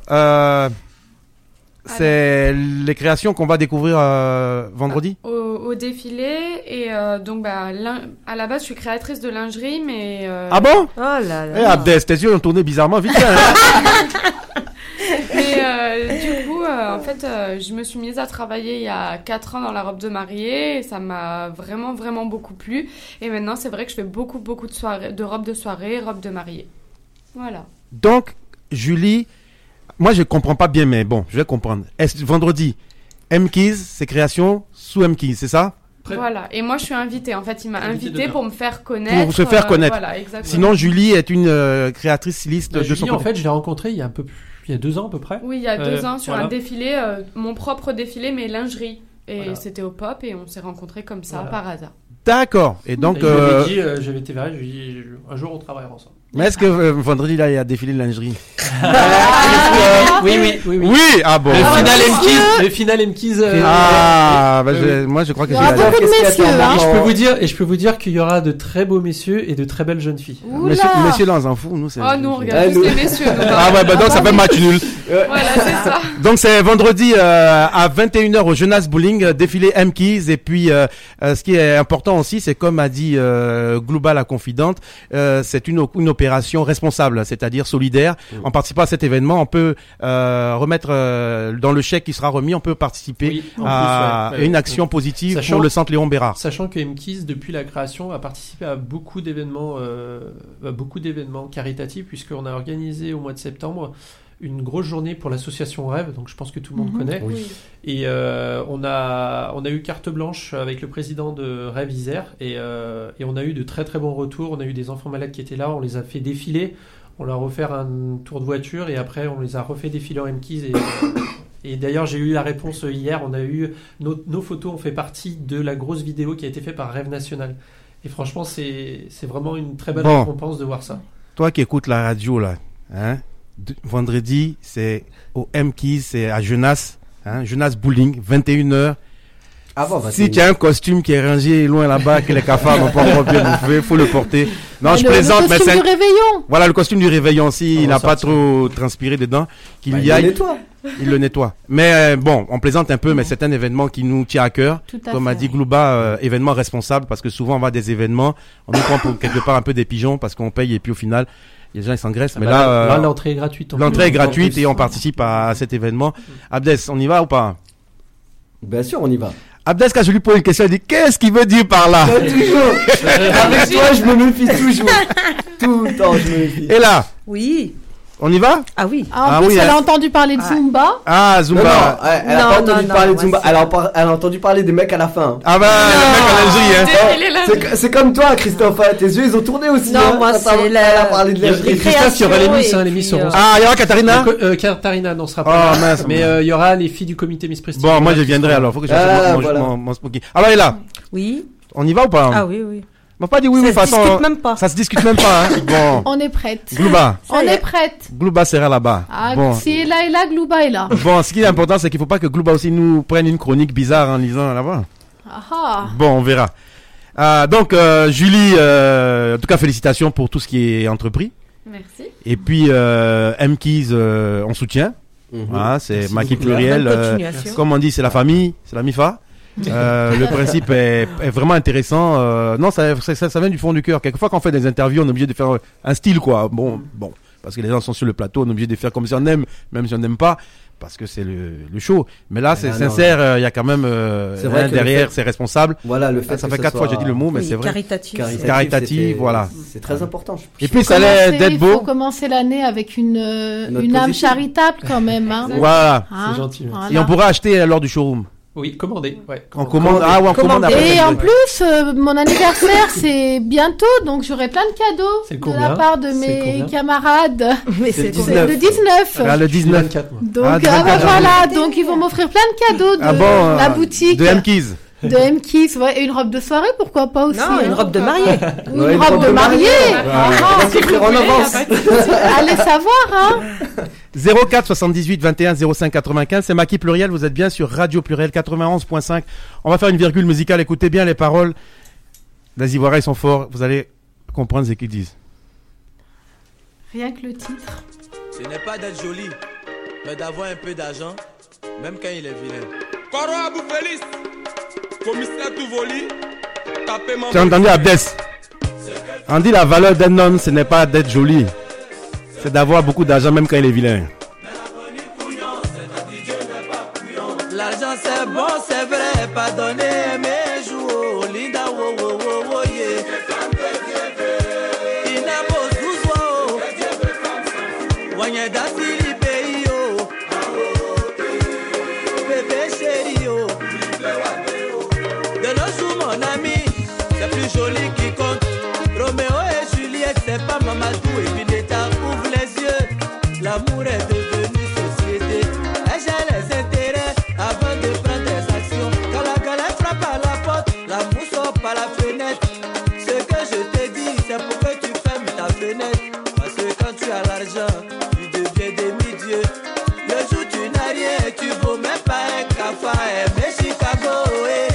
c'est les créations qu'on va découvrir vendredi. Au défilé et donc à la base je suis créatrice de lingerie mais Ah bon? Oh là Eh, là. Abdès, tes yeux ont tourné bizarrement vite. Hein. mais du coup en fait je me suis mise à travailler il y a 4 ans dans la robe de mariée et ça m'a vraiment vraiment beaucoup plu et maintenant c'est vrai que je fais beaucoup de soirées, de robes de soirée, robes de mariée. Voilà. Donc, Julie, moi je comprends pas bien, mais bon, je vais comprendre. Est-ce vendredi, M-Keys, c'est création sous M-Keys, c'est ça? Après- Voilà. Et moi je suis invitée. En fait, il m'a Invitée invitée d'honneur. pour me faire connaître. Pour se faire connaître. Voilà, exactement. Sinon, Julie est une créatrice styliste Bah, de Julie, son en côté. fait, je l'ai rencontrée il y a 2 ans à peu près. Oui, il y a 2 ans sur voilà. un défilé, mon propre défilé, mais lingerie. Et Voilà. c'était au Pop et on s'est rencontrés comme ça Voilà. par hasard. D'accord. Et donc, Et je lui avais dit, j'avais été vers elle, je lui ai dit, un jour on travaillera ensemble. mais est-ce que vendredi là, il y a défilé de lingerie? Oui. Oui. Ah bon. Le final M-Keys. Ah, bah, moi je crois que Il y j'ai aura la beaucoup de messieurs, hein. Et je peux vous dire qu'il y aura de très beaux messieurs et de très belles jeunes filles. Oula. Messieurs là, on s'en fout, nous c'est. Oh, nous on Ah, regarde nous- tous les messieurs. nous. Ah ouais, bah donc ça fait match nul. Voilà, c'est ça. Donc c'est vendredi à 21h au Genasse Bowling, défilé M-Keys. Et puis ce qui est important aussi, c'est comme a dit Global la confidente, c'est une opération responsable, c'est-à-dire solidaire. En participant à cet événement, on peut remettre dans le chèque qui sera remis, on peut participer Oui, en à plus, ouais. une action positive Sachant- pour le centre Léon Bérard. Sachant que M-Keys, depuis la création, a participé à beaucoup d'événements caritatifs, puisqu'on a organisé au mois de septembre une grosse journée pour l'association Rêve, donc je pense que tout le monde connaît. Oui. Et on a eu carte blanche avec le président de Rêve Isère, et on a eu de très très bons retours. On a eu des enfants malades qui étaient là, on les a fait défiler, on leur a offert un tour de voiture, et après on les a refait défiler en M-Keys. Et d'ailleurs, j'ai eu la réponse hier. On a eu nos photos ont fait partie de la grosse vidéo qui a été faite par Rêve National. Et franchement, c'est vraiment une très belle Bon. récompense de voir ça. Toi qui écoutes la radio là, hein, vendredi c'est au M-Keys, c'est à Genasse, hein, Genasse Bowling, 21h. Avant, Si tu as un costume qui est rangé loin là-bas, que les cafards n'ont pas encore bien bouffé, faut le porter. Non, je plaisante, le mais costume c'est du réveillon. voilà le costume du réveillon. Si On il va n'a pas sortir. trop transpiré dedans, qu'il y il aille, nettoie. il le nettoie. Mais bon, on plaisante un peu, mais c'est un événement qui nous tient à cœur. Tout à Comme a fait. dit Glouba, événement responsable, parce que souvent on va à des événements, on nous prend pour quelque part un peu des pigeons parce qu'on paye et puis au final, les gens ils s'engraissent. Mais là, l'entrée est gratuite. en l'entrée est plus. gratuite En plus. et on participe à cet événement. Abdès, on y va ou pas? Bien sûr, on y va. Abdès, quand je lui pose une question, il dit qu'est-ce qu'il veut dire par là? Toujours. Avec toi, je me méfie toujours. Tout le temps, je me méfie. Et là, Oui. on y va? Ah oui. En Ah plus, oui, elle hein. a entendu parler de Ouais. Zumba. Ah, Non, Zumba. non, elle a Non, pas entendu non, parler de moi, Zumba. c'est- Elle a entendu parler des mecs à la fin. Ah bah, le mec en lingerie, hein. Défiler là. C'est comme toi, Christophe. Hein, tes yeux, ils ont tourné aussi. Non, hein, moi, quand c'est elle la- a parlé de Il y a lingerie. Christophe qui aura les Miss, hein, les et Miss puis, seront. Ah, il y aura Katharina? Katharina n'en sera pas. Oh, là. mince. Mais il y aura les filles du comité Miss Prestige. Bon, moi je viendrai alors, faut que je Ah, fasse voilà. mon smoking. Alors, et là, Oui. on y va ou pas? Ah oui, oui. On m'a pas dit oui, de toute façon. Ça se discute même pas. Ça se discute même pas, hein. Bon. On est prête. Glouba. On est prête. Glouba sera là-bas. Ah, Bon. si là est là, Glouba est là. Bon, ce qui est important, c'est qu'il faut pas que Glouba aussi nous prenne une chronique bizarre en lisant là-bas. Ah. Bon, on verra. Donc, Julie, en tout cas, félicitations pour tout ce qui est entrepris. Merci. Et puis, M-Keys, on soutient. Voilà, c'est Maki pluriel. Bonne continuation. Comme on dit, c'est la famille, c'est la MIFA. Le principe est vraiment intéressant. Non, ça vient du fond du cœur. Quelquefois, quand on fait des interviews, on est obligé de faire un style, quoi. Bon, parce que les gens sont sur le plateau, on est obligé de faire comme si on aime, même si on n'aime pas, parce que c'est le show. Mais là, c'est sincère. Il y a quand même vrai que derrière, c'est responsable. Voilà, le fait ça que fait 4 fois que j'ai dit le mot, mais Oui, c'est vrai. caritatif. Caritatif, voilà. C'est très important. Et puis, ça allait d'être Il faut beau. commencer l'année avec une âme positive. charitable quand même. Hein. Voilà. Hein, C'est gentil. voilà. Et on pourra acheter lors du showroom. Oui, commandé. Ouais, On commande. Ah ouais, on commande après. Et en plus, mon anniversaire, c'est bientôt, donc j'aurai plein de cadeaux C'est de combien la part de C'est mes combien camarades. Mais C'est c'est C'est le 19. Ah, le 19. 24, moi. Donc, Ah, voilà, donc ils vont m'offrir plein de cadeaux de Ah bon, la boutique. De M-Keys. De M-Kiss, ouais, et une robe de soirée, pourquoi pas aussi. Non, une hein. robe de mariée. Ou Ouais, une robe de mariée. On va s'offrir en avance. Allez savoir, hein. 04 78 21 05 95, c'est Maki Pluriel, vous êtes bien sur Radio Pluriel 91.5. On va faire une virgule musicale, écoutez bien les paroles. Les Ivoiriens sont forts, vous allez comprendre ce qu'ils disent. Rien que le titre. Ce n'est pas d'être joli, mais d'avoir un peu d'argent, même quand il est vilain. Coro Abou Félix, commissaire Touvoli, tapez mon... Tu as entendu Abdès? On dit la valeur d'un homme, ce n'est pas d'être joli, c'est d'avoir beaucoup d'argent même quand il est vilain. L'argent c'est bon, c'est vrai, pardonnez mes jours, Linda wo wo wo wo yeah. Inabo Zouzouao, Wanyeda Sili Pays oh, bébé chéri oh. De nos jours mon ami, c'est plus joli qui compte. Roméo et Juliette, c'est pas Mamadou et Vineta, ouvre les yeux. L'amour est devenu société, et j'ai les intérêts avant de prendre des actions. Quand la galère frappe à la porte, l'amour sort par la fenêtre. Ce que je te dis, c'est pour que tu fermes ta fenêtre. Parce que quand tu as l'argent, tu deviens demi-dieu. Le jour tu n'as rien, tu vaux même pas un café. Mais Chicago, eh.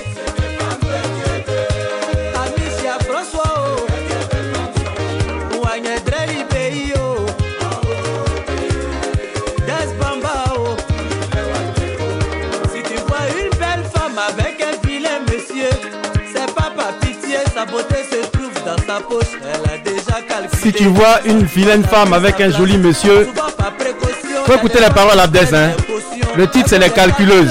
Amicia François, oh. Ouagnedreli pays, oh. Des Bamba, oh. Si tu vois une belle femme avec un vilain monsieur, c'est pas par pitié, sa beauté se trouve dans sa poche. Elle a déjà calculé. Si tu vois une vilaine femme avec un joli monsieur, faut écouter les paroles Abdès, hein. Le titre c'est Les Calculeuses.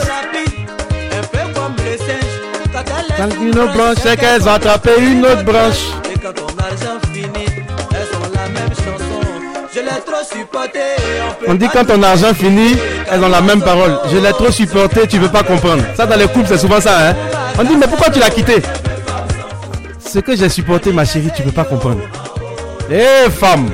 Quand une autre branche, c'est qu'elles ont attrapé une autre branche. Et quand ton argent finit, elles ont la même chanson. Je l'ai trop supporté. On dit quand ton argent finit, elles ont la même parole. Je l'ai trop supporté, tu veux pas comprendre. Ça dans les couples c'est souvent ça, hein. On dit mais pourquoi tu l'as quitté? Ce que j'ai supporté ma chérie, tu peux pas comprendre. Eh femme.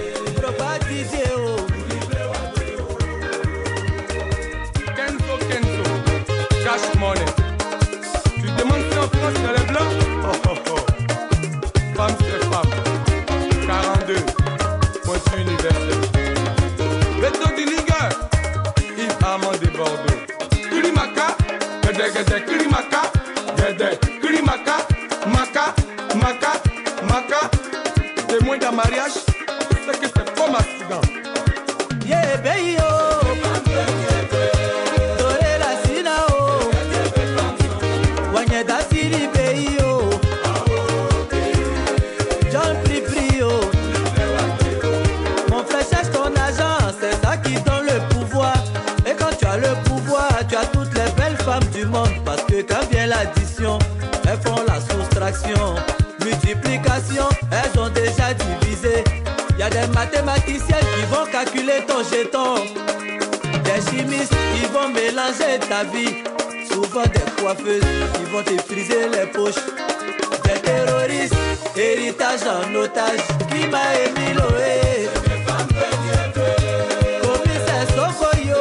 Kenzo, cash money. Tu demandes si en France c'est les blancs? Oh oh oh. Femme c'est femme. 42. Point universel. Beto Dillinger. Yves Armand de Bordeaux. Kulimaka. Gede Kulimaka. Gede Kulimaka. Maka. Maka. Maka. Témoin d'un mariage. C'est que c'est comme accident. Yeah, baby, oh. Tore la sina, oh. Wanyeda sili pays, oh. John Pripri, oh. Mon frère cherche ton argent, c'est ça qui donne le pouvoir. Et quand tu as le pouvoir, tu as toutes les belles femmes du monde. Parce que quand vient l'addition, elles font la soustraction. Multiplication, elles ont déjà divisé. Y a des mathématiciens qui vont calculer ton jeton. Des chimistes qui vont mélanger ta vie. Souvent des coiffeuses qui vont te friser les poches. Des terroristes, héritage en otage. Climat et Miloé. Commissaire Sokoyo.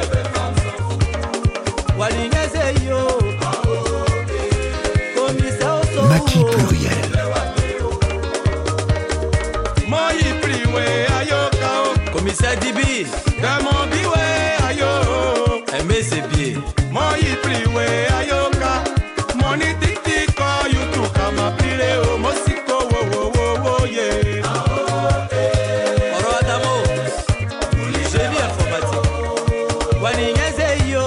Walignese yo. Commissaire Osowo. Maki Pluriel. Moi y priwe ayo kao. Commissaire Dibi, De mon biwe ayo. aimer c'est bien. Moi y priwe ayo ka. Money tik tik ko you tu kama pire o mosiko wo wo wo wo yeah. Oro Adamo, génie informatique. Wani nyeze yo,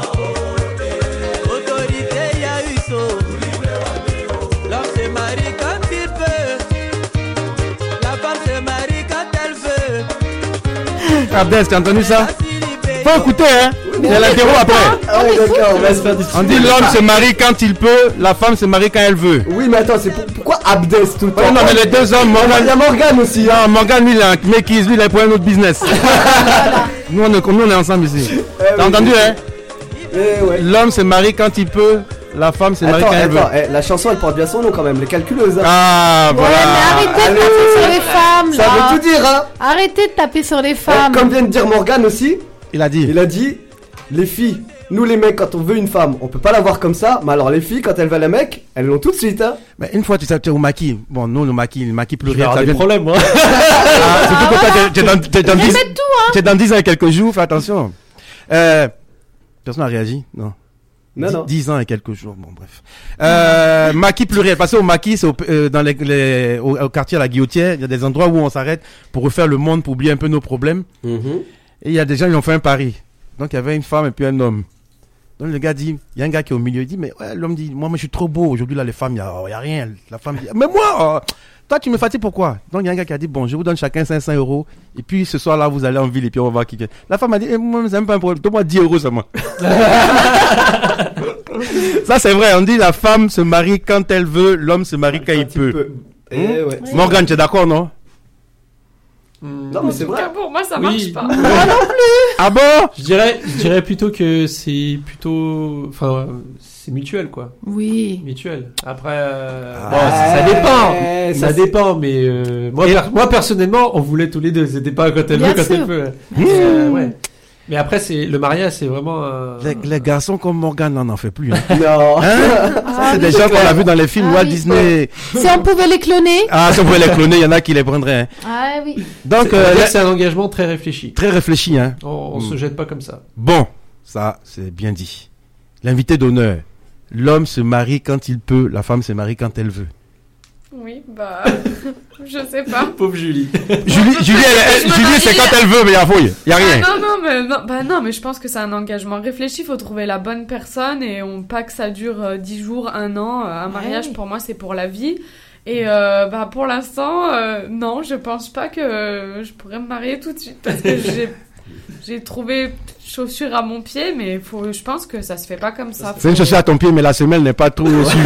autorité ya uso. L'homme se marie quand il peut, la femme se marie quand elle veut. Abdel, tu as entendu ça? Faut écouter, hein. Il y a l'interro après. Ah oui, d'accord, on va se faire du On dit l'homme se marie quand il peut, la femme se marie quand elle veut. Oui, mais attends, c'est pourquoi Abdes tout le temps? Ouais, non, mais les deux hommes, Il y a Morgane aussi. Ah, Morgane, lui, il a un makeys, lui, il a pour un autre business. nous, on est ensemble ici. T'as entendu, hein? Ouais. L'homme se marie quand il peut, la femme se marie quand elle veut. La chanson, elle porte bien son nom quand même, les calculeuses. Hein. Ah, Ouais, voilà. mais arrêtez de taper sur les femmes, Ça là. veut tout dire, hein. Arrêtez de taper sur les femmes. Comme vient de dire Morgane aussi, Il a dit. les filles, nous les mecs, quand on veut une femme, on peut pas la voir comme ça, mais alors les filles, quand elles veulent un mec, elles l'ont tout de suite, hein. Mais une fois, tu sais, tu es au maquis. Bon, nous, le maquis Il y pluriel. aura ça des vient- problèmes, moi. Ah, surtout que toi, t'es dans Ils 10 mettent tout, hein. t'es dans 10 ans et quelques jours, fais attention. Personne n'a réagi? Non. Non. 10 ans et quelques jours, bon, bref. Maquis pluriel. Passer au maquis, c'est dans au quartier à la Guillotière. Il y a des endroits où on s'arrête pour refaire le monde, pour oublier un peu nos problèmes. Et il y a des gens qui ont fait un pari. Donc, il y avait une femme et puis un homme. Donc, le gars dit, il y a un gars qui est au milieu, il dit, mais ouais, l'homme dit, moi, je suis trop beau. Aujourd'hui, là, les femmes, il y a rien. La femme dit, mais moi, toi, tu me fatigues pourquoi? Donc, il y a un gars qui a dit, bon, je vous donne chacun 500 €. Et puis, ce soir-là, vous allez en ville et puis on va voir qui vient. La femme a dit, moi, c'est même pas un problème. Donne-moi 10 € seulement. Ça, c'est vrai. On dit, la femme se marie quand elle veut, l'homme se marie quand il peut. Ouais. Morgane, tu es d'accord, non? Non, mais c'est vrai. Pour moi, ça Oui. marche pas. Moi non plus. Ah bon? Je dirais plutôt que c'est plutôt, enfin, c'est mutuel, quoi. Oui. Mutuel. Après, bon, ça dépend. Ça dépend, mais moi personnellement, on voulait tous les deux. C'était pas quand elle Bien veut, quand sûr. elle peut. Ouais. Mais après, c'est le mariage, c'est vraiment. Les garçons comme Morgane, on n'en fait plus. Hein. Non. Hein? Ça, c'est des gens qu'on a vus dans les films Walt Disney. Si on pouvait les cloner. Ah, si on pouvait les cloner, il y en a qui les prendraient. Hein. Ah oui. Donc, c'est un engagement très réfléchi. Très réfléchi, hein. On se jette pas comme ça. Bon, ça, c'est bien dit. L'invité d'honneur. L'homme se marie quand il peut, la femme se marie quand elle veut. Oui, bah, je sais pas. Pauvre Julie. Julie, c'est quand elle veut, mais il y a rien. Non, mais je pense que c'est un engagement réfléchi. Faut trouver la bonne personne et pas que ça dure 10 jours, 1 an. Un mariage, pour moi, c'est pour la vie. Et pour l'instant, non, je pense pas que je pourrais me marier tout de suite parce que j'ai trouvé chaussure à mon pied, mais je pense que ça se fait pas comme ça. C'est une chaussure à ton pied, mais la semelle n'est pas trop sûre.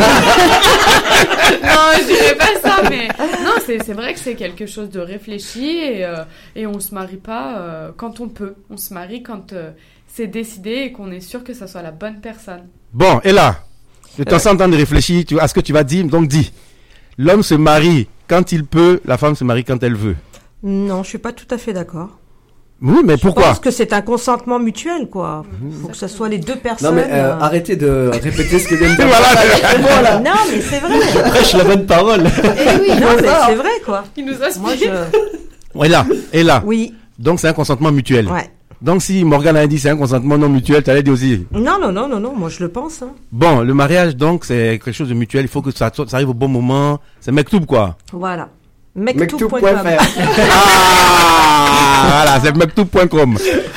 Non, je dirais pas ça, mais non, c'est vrai que c'est quelque chose de réfléchi et on se marie pas quand on peut. On se marie quand c'est décidé et qu'on est sûr que ça soit la bonne personne. Bon, et là, je t'en sens en train de réfléchir à ce que tu vas dire, donc dis. L'homme se marie quand il peut, la femme se marie quand elle veut. Non, je suis pas tout à fait d'accord. Oui, mais pourquoi? Je pense que c'est un consentement mutuel, quoi. Faut que ce soit les deux personnes. Non, mais arrêtez de répéter ce que vient de dire. Voilà. Non, mais c'est vrai. Je prêche la bonne parole. Eh oui, non, mais c'est vrai, quoi. Il nous a Moi, Et là. Oui. Donc, c'est un consentement mutuel. Ouais. Donc, si Morgane a dit c'est un consentement non mutuel, tu allais dire aussi. Non, moi je le pense. Hein. Bon, le mariage, donc, c'est quelque chose de mutuel. Il faut que ça arrive au bon moment. C'est mektoub, quoi. Voilà. Mektoub.com. Voilà, c'est mektoub.com.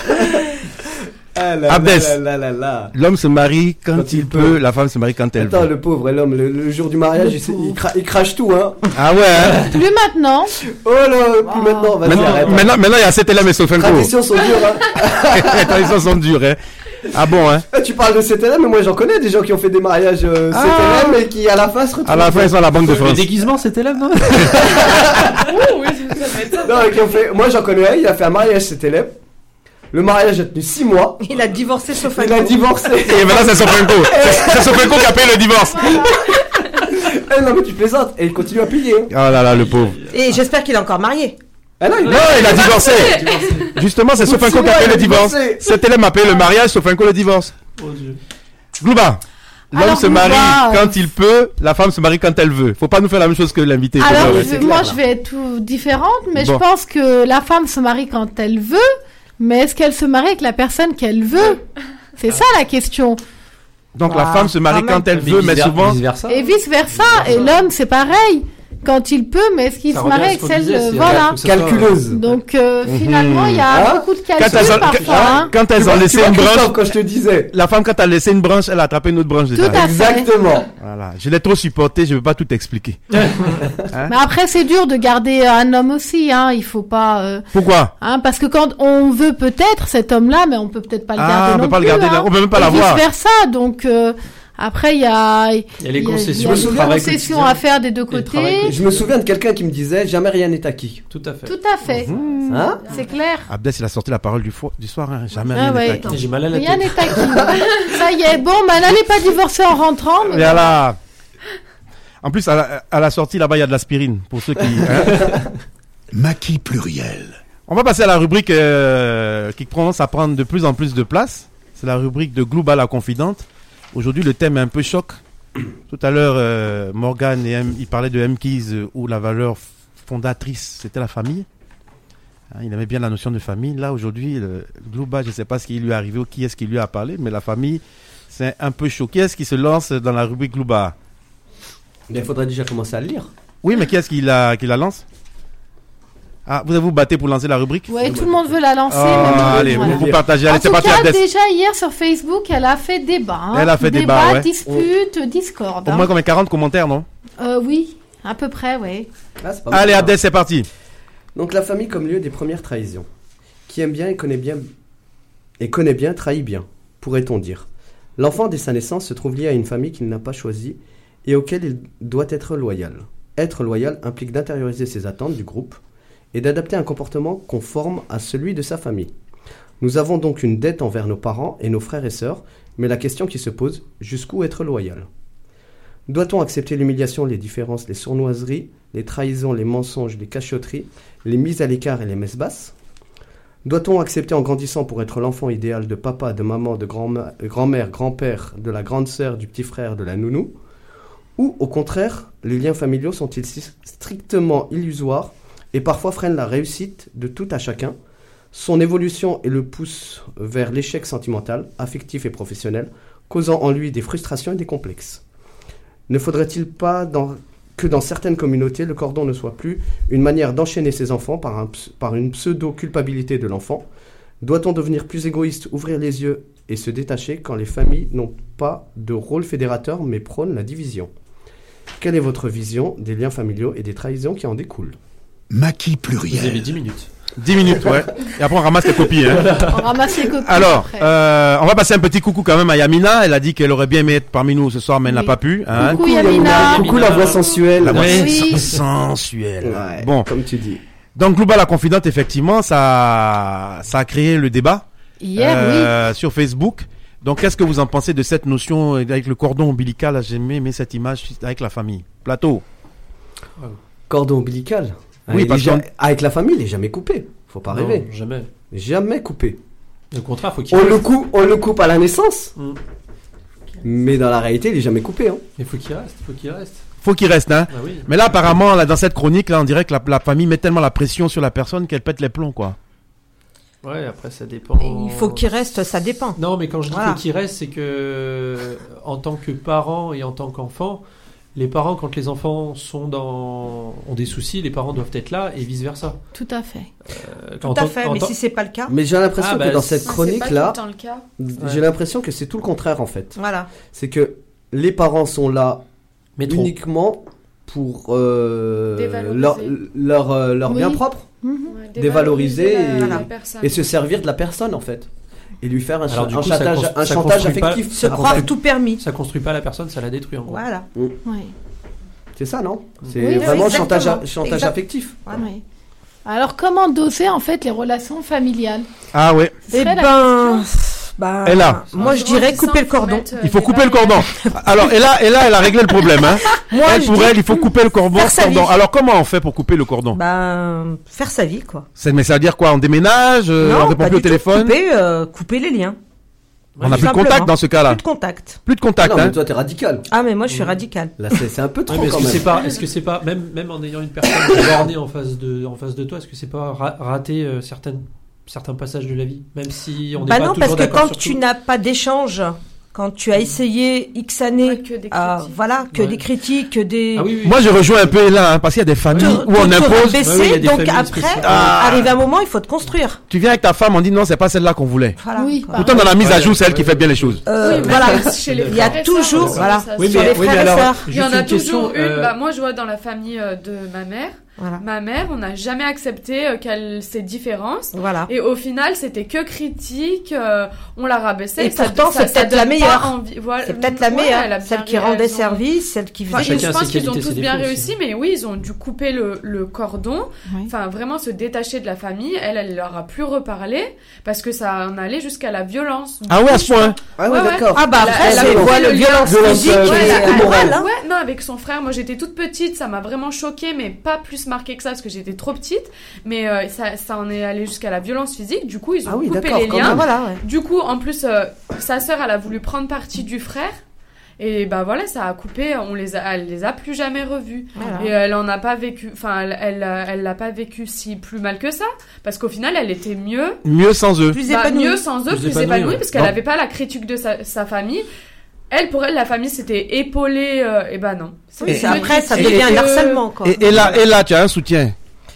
Abdès, l'homme se marie quand il peut, la femme se marie quand elle veut. Attends, le pauvre, l'homme, le jour du mariage, il crache tout, hein. Ah ouais, hein. Plus maintenant. Oh là, plus maintenant, vas-y, arrête. Maintenant, il y a CTLM et Sofenko. Les traditions sont dures, hein. Les traditions sont dures, hein. Ah bon, hein. Tu parles de CTLM, mais moi j'en connais des gens qui ont fait des mariages CTLM et qui à la fin se retrouvent. À la fin, ils sont à la Banque de France. Le déguisement, c'était là, non? Oui, ça va être ça. Non, qui ont fait. Moi j'en connais un, il a fait un mariage CTLM. Le mariage a tenu 6 mois. Il a divorcé Sofenko. Il a divorcé. Et maintenant, c'est Sofenko. C'est Sofenko qui a payé le divorce. Non, mais tu plaisantes. Et il continue à payer. Oh là là, le pauvre. Et j'espère qu'il est encore marié. Ah non, il a divorcé. Justement, c'est Sofenko qui a payé le divorce. CTLM a payé le mariage, Sofenko le divorce. Oh Dieu. Glouba. L'homme se marie quand il peut, la femme se marie quand elle veut. Faut pas nous faire la même chose que l'invité. Alors, moi, je vais être tout différente, mais je pense que la femme se marie quand elle veut, mais est-ce qu'elle se marie avec la personne qu'elle veut? C'est ça la question. Donc la femme se marie quand elle veut, mais souvent... Et vice-versa. Et l'homme, c'est pareil. Quand il peut, mais est-ce qu'il se marie avec celle... Voilà. Calculeuse. Donc finalement, il y a beaucoup de calculs parfois. Quand elles ont laissé une branche... Quand je te disais. La femme, quand elle a laissé une branche, elle a attrapé une autre branche déjà. Tout à fait. Exactement. Voilà. Je l'ai trop supporté, je ne veux pas tout expliquer. Mais après, c'est dur de garder un homme aussi, hein. Il faut pas... Pourquoi? Parce que quand on veut peut-être cet homme-là, mais on peut peut-être pas le garder on peut pas le garder, on peut même pas l'avoir. Vice-versa, donc... Après, il y a les concessions, à faire des deux côtés. Je me souviens de quelqu'un qui me disait jamais rien n'est acquis. Tout à fait. Tout à fait. Hein? C'est clair. Abdès, il a sorti la parole du soir. Hein. Jamais rien n'est acquis. J'ai mal à la tête. Rien n'est acquis. Ça y est. Bon, n'allez pas divorcer en rentrant. Mais voilà. En plus, à la sortie, là-bas, il y a de l'aspirine. Pour ceux qui... Maquis pluriel. On va passer à la rubrique qui commence à prendre de plus en plus de place. C'est la rubrique de Glooba la confidente. Aujourd'hui, le thème est un peu choc. Tout à l'heure, Morgan il parlait de M-Keys où la valeur fondatrice, c'était la famille. Il aimait bien la notion de famille. Là, aujourd'hui, Glooba, je ne sais pas ce qui lui est arrivé ou qui est-ce qui lui a parlé, mais la famille, c'est un peu chaud. Qui est-ce qui se lance dans la rubrique Glooba? Il faudrait déjà commencer à le lire. Oui, mais qui est-ce qui la lance? Vous battez pour lancer la rubrique? Oui, tout le monde veut la lancer. Allez, vous partagez. Allez, c'est parti. En tout cas, déjà hier sur Facebook, elle a fait débat. Elle a fait débat, dispute, discorde. Au moins comme 40 commentaires, non? Oui, à peu près, oui. Allez, Abdel, c'est parti. Donc la famille comme lieu des premières trahisons. Qui aime bien et connaît bien trahit bien, pourrait-on dire. L'enfant dès sa naissance se trouve lié à une famille qu'il n'a pas choisie et auquel il doit être loyal. Être loyal implique d'intérioriser ses attentes du groupe et d'adapter un comportement conforme à celui de sa famille. Nous avons donc une dette envers nos parents et nos frères et sœurs, mais la question qui se pose, jusqu'où être loyal? Doit-on accepter l'humiliation, les différences, les sournoiseries, les trahisons, les mensonges, les cachotteries, les mises à l'écart et les messes basses? Doit-on accepter en grandissant pour être l'enfant idéal de papa, de maman, de grand-mère, grand-père, de la grande sœur, du petit frère, de la nounou? Ou au contraire, les liens familiaux sont-ils strictement illusoires et parfois freine la réussite de tout à chacun, son évolution et le pousse vers l'échec sentimental, affectif et professionnel, causant en lui des frustrations et des complexes. Ne faudrait-il pas que dans certaines communautés, le cordon ne soit plus une manière d'enchaîner ses enfants par une pseudo-culpabilité de l'enfant? Doit-on devenir plus égoïste, ouvrir les yeux et se détacher quand les familles n'ont pas de rôle fédérateur mais prônent la division? Quelle est votre vision des liens familiaux et des trahisons qui en découlent? Maquis pluriel. Vous avez 10 minutes. 10 minutes, ouais. Et après, on ramasse les copies. Hein. On ramasse les copies. Alors, on va passer un petit coucou quand même à Yamina. Elle a dit qu'elle aurait bien aimé être parmi nous ce soir, mais elle n'a pas pu. Hein. Coucou Yamina. Coucou la voix sensuelle. La voix sensuelle. Ouais, bon, comme tu dis. Donc, Glooba la confidente, effectivement, ça a créé le débat. Hier, sur Facebook. Donc, qu'est-ce que vous en pensez de cette notion avec le cordon ombilical? J'ai aimé cette image avec la famille. Plateau. Cordon ombilical. Oui, parce avec la famille, il n'est jamais coupé. Faut pas rêver. Jamais. Jamais coupé. Au contraire, faut qu'il on le coupe à la naissance. Mais dans la réalité, il n'est jamais coupé. Hein. Il faut qu'il reste. Faut qu'il reste, hein. Ah oui. Mais là, apparemment, là, dans cette chronique, là, on dirait que la famille met tellement la pression sur la personne qu'elle pète les plombs, quoi. Ouais, après, ça dépend. Il faut qu'il reste, ça dépend. Non, mais quand je dis faut qu'il reste, c'est que, en tant que parent et en tant qu'enfant, les parents, quand les enfants ont des soucis, les parents doivent être là et vice versa. Tout à fait. Tout à fait, mais si c'est pas le cas. Mais j'ai l'impression que dans cette chronique-là, j'ai l'impression que c'est tout le contraire en fait. Voilà. C'est que les parents sont là uniquement pour leur bien propre, dévaloriser et se servir de la personne en fait. Et lui faire un chantage affectif. Se croire tout permis. Ça construit pas la personne, ça la détruit en gros. Voilà. C'est ça, non? C'est vraiment chantage affectif. Oui. Alors, comment doser en fait les relations familiales? Ah ouais. Eh ben, et là, moi je dirais couper le cordon. Il faut couper le cordon. Alors, et là, elle a réglé le problème. Hein. Pour elle, il faut couper le cordon. Alors, comment on fait pour couper le cordon? Faire sa vie, quoi. Mais ça veut dire quoi? On déménage? On répond plus au téléphone? Couper les liens. On n'a plus de contact dans ce cas-là. Plus de contact. Plus de contact, Non, mais hein. toi, t'es radical. Ah, mais moi, je suis radical. Là, c'est un peu trop Ouais, mais quand même. est-ce que c'est pas même en ayant une personne bornée en face de toi, est-ce que c'est pas rater certains passages de la vie, même si on n'est pas non, toujours parce que d'accord quand sur tu tout. n'as pas d'échange, quand tu as essayé X années, que des des critiques, que des... Ah oui, oui. Moi, je rejoins un peu là, hein, parce qu'il y a des familles où on impose. Baisser, Ouais, oui, il y a des donc familles après, spéciales. arrive un moment, il faut te construire. Tu viens avec ta femme, on dit non, c'est pas celle-là qu'on voulait. Voilà. Oui, Pourtant, dans la mise à jour, c'est elle qui fait bien les choses. Voilà. Chez les Il y a frères et toujours, sœurs, voilà, ça, Oui, sur les mais frères et alors, sœurs. Il y en juste a une question, toujours une. Moi, je vois dans la famille de ma mère. Voilà. Ma mère, on n'a jamais accepté ces différences. Voilà. Et au final, c'était que critique. On la rabaissait. Et pourtant, c'est peut-être la meilleure. Voilà. C'est peut-être la Ouais, meilleure. elle a bien Celle qui elles rendait ont- service, celle qui Enfin, faisait... je Chacun pense ses qu'ils ont qualités, tous ses bien défauts réussi, mais oui, ils ont dû couper le cordon. Oui. Enfin, vraiment se détacher de la famille. Elle leur a plus reparlé parce que ça en allait jusqu'à la violence. Ah ouais, à ce point. Ah ouais, d'accord. Ah bah après, Elle a c'est coupé voilà, le lien. violence physique et morale. Hein. Ouais, non, avec son frère, moi j'étais toute petite, ça m'a vraiment choquée, mais pas plus marquée que ça parce que j'étais trop petite. Mais ça en est allé jusqu'à la violence physique. Du coup, ils ont coupé les quand liens. même, voilà, ouais. Du coup, en plus, sa sœur, elle a voulu prendre parti du frère. Et bah voilà, ça a coupé. Elle les a plus jamais revus. Voilà. Et elle en a pas vécu. Enfin, elle l'a pas vécu si plus mal que ça, parce qu'au final, elle était mieux. Mieux sans eux. Plus épanouie. Mieux sans eux, Plus plus épanouie, épanouie, parce qu'elle Non. avait pas la critique de sa famille. Elle, pour elle, la famille, c'était épaulé. Et bah non. Oui, C'est après, ça critique. devient un harcèlement, quoi. Et là, tu as un soutien.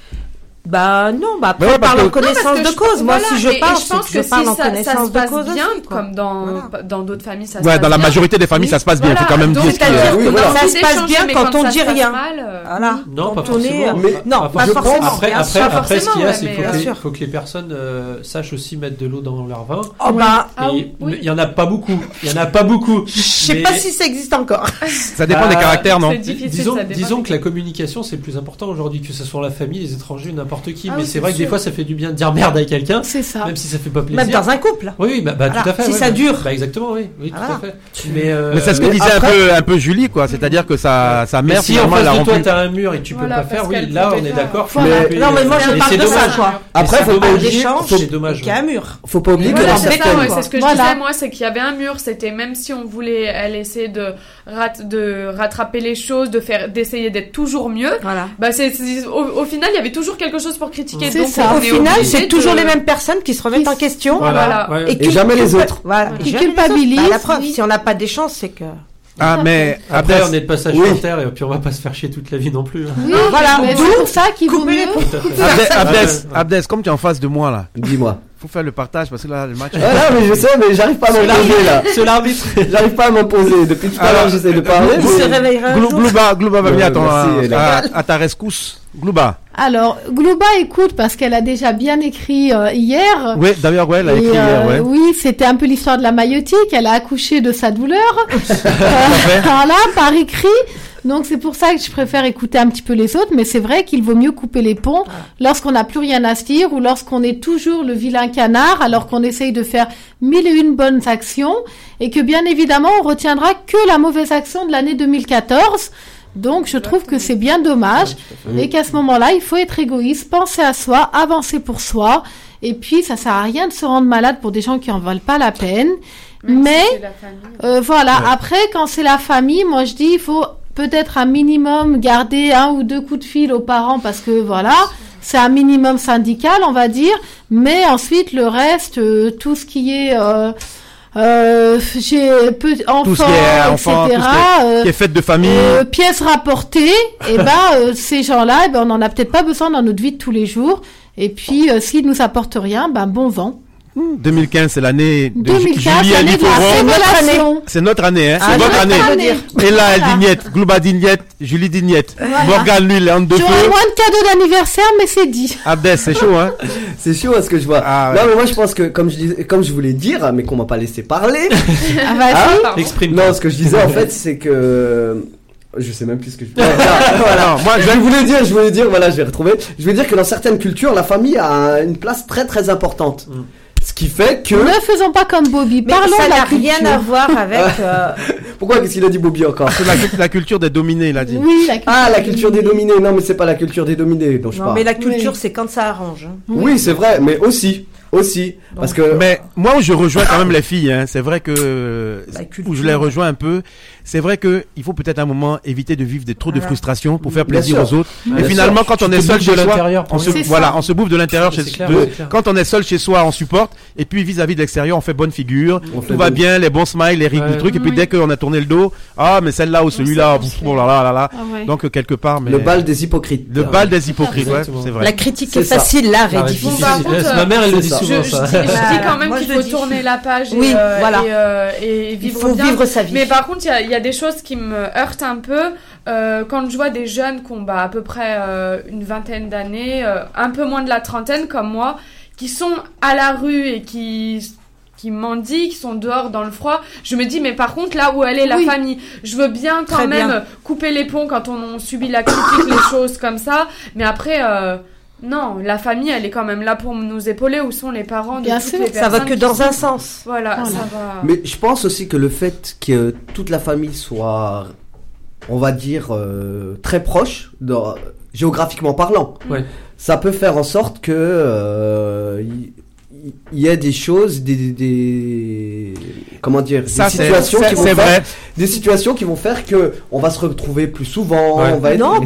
Bah non, bah après, Ouais, on parle en Non, parce connaissance que de cause. Moi, voilà, si je et parle, je pense c'est que je parle en si ça connaissance se de passe cause bien, aussi, quoi. comme dans d'autres familles, ça se Ouais, passe dans la bien. majorité des familles, ça se passe bien. Il faut quand même donc, dire ce qu'il y a. c'est-à-dire Oui, que voilà. dans Ça les se passe échanges, bien mais quand on ça dit se passe rien. mal, Voilà. Non, pas Quand on est, forcément. non, Pas pas forcément. forcément. Après, bien après, sûr. après, ce qu'il y a, ouais, c'est mais qu'il bien sûr. faut que les personnes sachent aussi mettre de l'eau dans leur vin. Oh bah, Ah Et oui. il y en a pas beaucoup. Il y en a pas beaucoup. je sais pas si ça existe encore. Ça dépend des caractères, non? C'est difficile, Disons, ça dépend disons des- que la communication c'est le plus important aujourd'hui, que ce soit la famille, les étrangers, n'importe qui. Ah mais oui, c'est vrai que des sûr. fois ça fait du bien de dire merde à quelqu'un, C'est ça. même si ça fait pas plaisir. Même dans un couple. Oui, oui, bah, Voilà. tout à fait. Si ouais, ça bah, dure. Bah exactement, oui, oui, tout Voilà. à fait. Mais Mais c'est ce que mais disait après- un peu Julie, quoi. C'est-à-dire que sa mais mère, si en finalement, elle a face de toi rompu. t'as un mur et que tu peux Voilà, pas faire, parce oui, qu'elle là on pouvait est pas. d'accord. Voilà. Mais- Non, mais moi, je mais parle c'est de ça, dommage. quoi. Mais Après, c'est faut pas dommage. oublier- D'échange, C'est dommage. qu'il y a un mur. Faut pas oublier que Voilà, dans c'est ça, certaines. ouais, c'est ce que Voilà. je disais, moi, c'est qu'il y avait un mur, c'était même si on voulait, elle essayer de rattraper les choses, d'essayer d'être toujours mieux, Voilà. bah au final, il y avait toujours quelque chose pour critiquer. C'est donc ça. on Au est final, obligé c'est toujours de- les mêmes personnes qui se remettent en question. Voilà. Ouais. Et jamais les autres. Voilà. Qui Jamais les autres. culpabilisent, Bah, la preuve, oui. si on n'a pas d'échange, c'est que... Ah, mais Après, Abdès, on est de passage Oui. sur terre et puis on va pas se faire chier toute la vie non plus. Oui, Voilà, mais d'où c'est pour ça qu'il vaut couper les mieux. ponts. Abdès, comme tu es en face de moi, là, Dis-moi. faut faire le partage parce que là, le match. Ah non, mais je sais, mais j'arrive pas à m'imposer là. C'est l'arbitre. J'arrive pas à m'imposer. Depuis tout à l'heure, j'essaie de parler. Il se mais- réveillera un jour. Glouba va venir à, Merci, à ta rescousse. Glouba. Alors, Glouba écoute parce qu'elle a déjà bien écrit hier. Oui, d'ailleurs, ouais, elle a Et, écrit hier, ouais. Oui, c'était un peu l'histoire de la maïotique. Elle a accouché de sa douleur. Voilà, par écrit. Donc c'est pour ça que je préfère écouter un petit peu les autres, mais c'est vrai qu'il vaut mieux couper les ponts lorsqu'on n'a plus rien à se dire ou lorsqu'on est toujours le vilain canard alors qu'on essaye de faire 1001 bonnes actions et que bien évidemment on retiendra que la mauvaise action de l'année 2014. Donc je trouve que c'est bien dommage et qu'à ce moment-là il faut être égoïste, penser à soi, avancer pour soi et puis ça sert à rien de se rendre malade pour des gens qui en valent pas la peine. Même si Mais c'est la famille. voilà, après quand c'est la famille, moi je dis il faut peut-être un minimum garder 1 ou 2 coups de fil aux parents parce que voilà, c'est un minimum syndical on va dire, mais ensuite le reste, tout ce qui est j'ai enfants, Tout ce qui est enfant, etc. tout ce qui est fête de famille. Pièces rapportées, et ces gens-là, on n'en a peut-être pas besoin dans notre vie de tous les jours. Et puis s'ils nous apportent rien, bon vent. 2015, c'est l'année de 2015, Julie l'année de la révélation. C'est notre année, hein. Ah, C'est votre notre année. année. Et là, elle Voilà. dignette. Glouba dignette. Julie dignette. Voilà. Morgane, lui, il est en deux J'aurai feux. moins de cadeaux d'anniversaire, mais c'est dit. Abdès, c'est chaud, hein. C'est chaud à ce que je vois. Ah, ouais. Non, mais moi je pense que comme je voulais dire, mais qu'on m'a pas laissé parler. Ah, vas-y. Pardon. Exprime. Non, ce que je disais en fait, c'est que je sais même plus ce que je voilà. Non, moi, Je voulais dire, voilà, je vais retrouver. Je veux dire que dans certaines cultures, la famille a une place très très importante. Ce qui fait que... Ne faisons pas comme Bobby. Mais Parlons ça de la n'a rien culture. à voir avec. Pourquoi qu'est-ce qu'il a dit Bobby encore? C'est la culture des dominés, il a dit. Oui, la culture. Ah, la culture des dominés. Non, mais c'est pas la culture des dominés dont je Non, parle. mais la culture, c'est quand ça arrange. Hein. Oui, c'est vrai, mais aussi. Parce que... Mais moi, où je rejoins quand même les filles, hein, c'est vrai que où je les rejoins un peu, c'est vrai que il faut peut-être à un moment éviter de vivre trop de frustration pour faire plaisir aux autres. Et finalement, quand on est seul chez soi, on se bouffe de l'intérieur chez soi. Quand on est seul chez soi, on supporte. Et puis vis-à-vis de l'extérieur, on fait bonne figure. Tout va bien, les bons smiles, les rigoles, trucs. Et puis dès qu'on a tourné le dos, ah mais celle-là ou celui-là, oh là là là. Donc quelque part, mais le bal des hypocrites. Le bal des hypocrites, ouais, c'est vrai. La critique est facile, l'art est difficile. Ma mère, elle le dit souvent ça. Je dis quand même qu'il faut tourner la page et vivre bien. Il faut vivre sa vie. Mais par contre, il y a des choses qui me heurtent un peu quand je vois des jeunes qui ont à peu près une vingtaine d'années, un peu moins de la trentaine comme moi, qui sont à la rue et qui mendient, qui sont dehors dans le froid. Je me dis, mais par contre, là où elle est la famille, je veux bien quand même couper les ponts quand on subit la critique, les choses comme ça. Mais après... non, la famille, elle est quand même là pour nous épauler. Où sont les parents de toutes les personnes? Ça va que dans un sens. Voilà, ça va. Mais je pense aussi que le fait que toute la famille soit, on va dire, très proche, géographiquement parlant, ça peut faire en sorte que il y a des choses, comment dire, des situations qui vont faire, des situations qui vont faire que on va se retrouver plus souvent, on va être,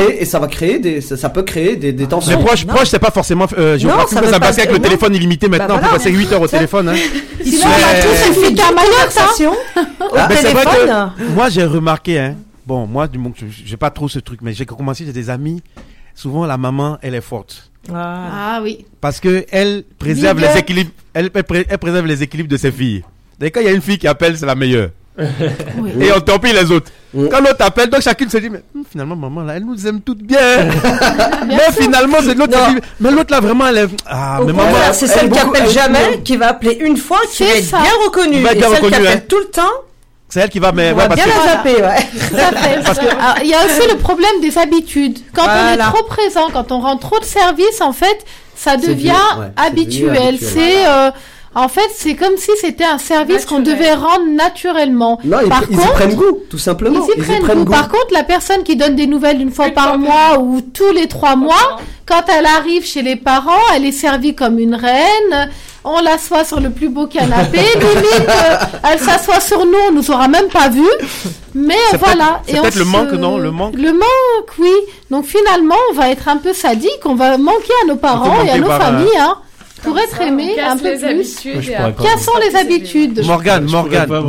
ça peut créer des tensions. Mais proche, c'est pas forcément géographique, ça passe avec le téléphone illimité maintenant, on peut passer 8 heures au téléphone, hein. Sinon, on a tous une fuite à Mayotte, mais c'est vrai que, moi, j'ai remarqué, hein. Bon, moi, du moment que j'ai pas trop ce truc, mais j'ai commencé, j'ai des amis, souvent la maman, elle est forte. Ah oui. Parce que elle préserve les équilibres, elle préserve les équilibres de ses filles. Et quand il y a une fille qui appelle, c'est la meilleure. Et on torpille les autres. Quand l'autre appelle, donc chacune se dit, mais finalement maman là, elle nous aime toutes bien. Mais finalement c'est l'autre qui dit, mais l'autre là vraiment elle est... mais maman, c'est celle qui appelle jamais, qui va appeler une fois, qui va être bien reconnue. Et celle qui appelle tout le temps. C'est elle qui va, mais on va bien la zapper, il y a aussi le problème des habitudes. Quand on est trop présent, quand on rend trop de services, en fait, ça devient habituel. En fait, c'est comme si c'était un service qu'on devait rendre naturellement. Non, ils y prennent goût, tout simplement. Ils y prennent goût. Par contre, la personne qui donne des nouvelles une fois par mois ou tous les 3 mois, quand elle arrive chez les parents, elle est servie comme une reine. On l'assoit sur le plus beau canapé. Limite, elle s'assoit sur nous, on nous aura même pas vu. Mais voilà. C'est peut-être le manque, non? Le manque, oui. Donc finalement, on va être un peu sadique, on va manquer à nos parents et à nos familles, hein. Pour être aimé un peu plus. Cassons les habitudes. Morgane, il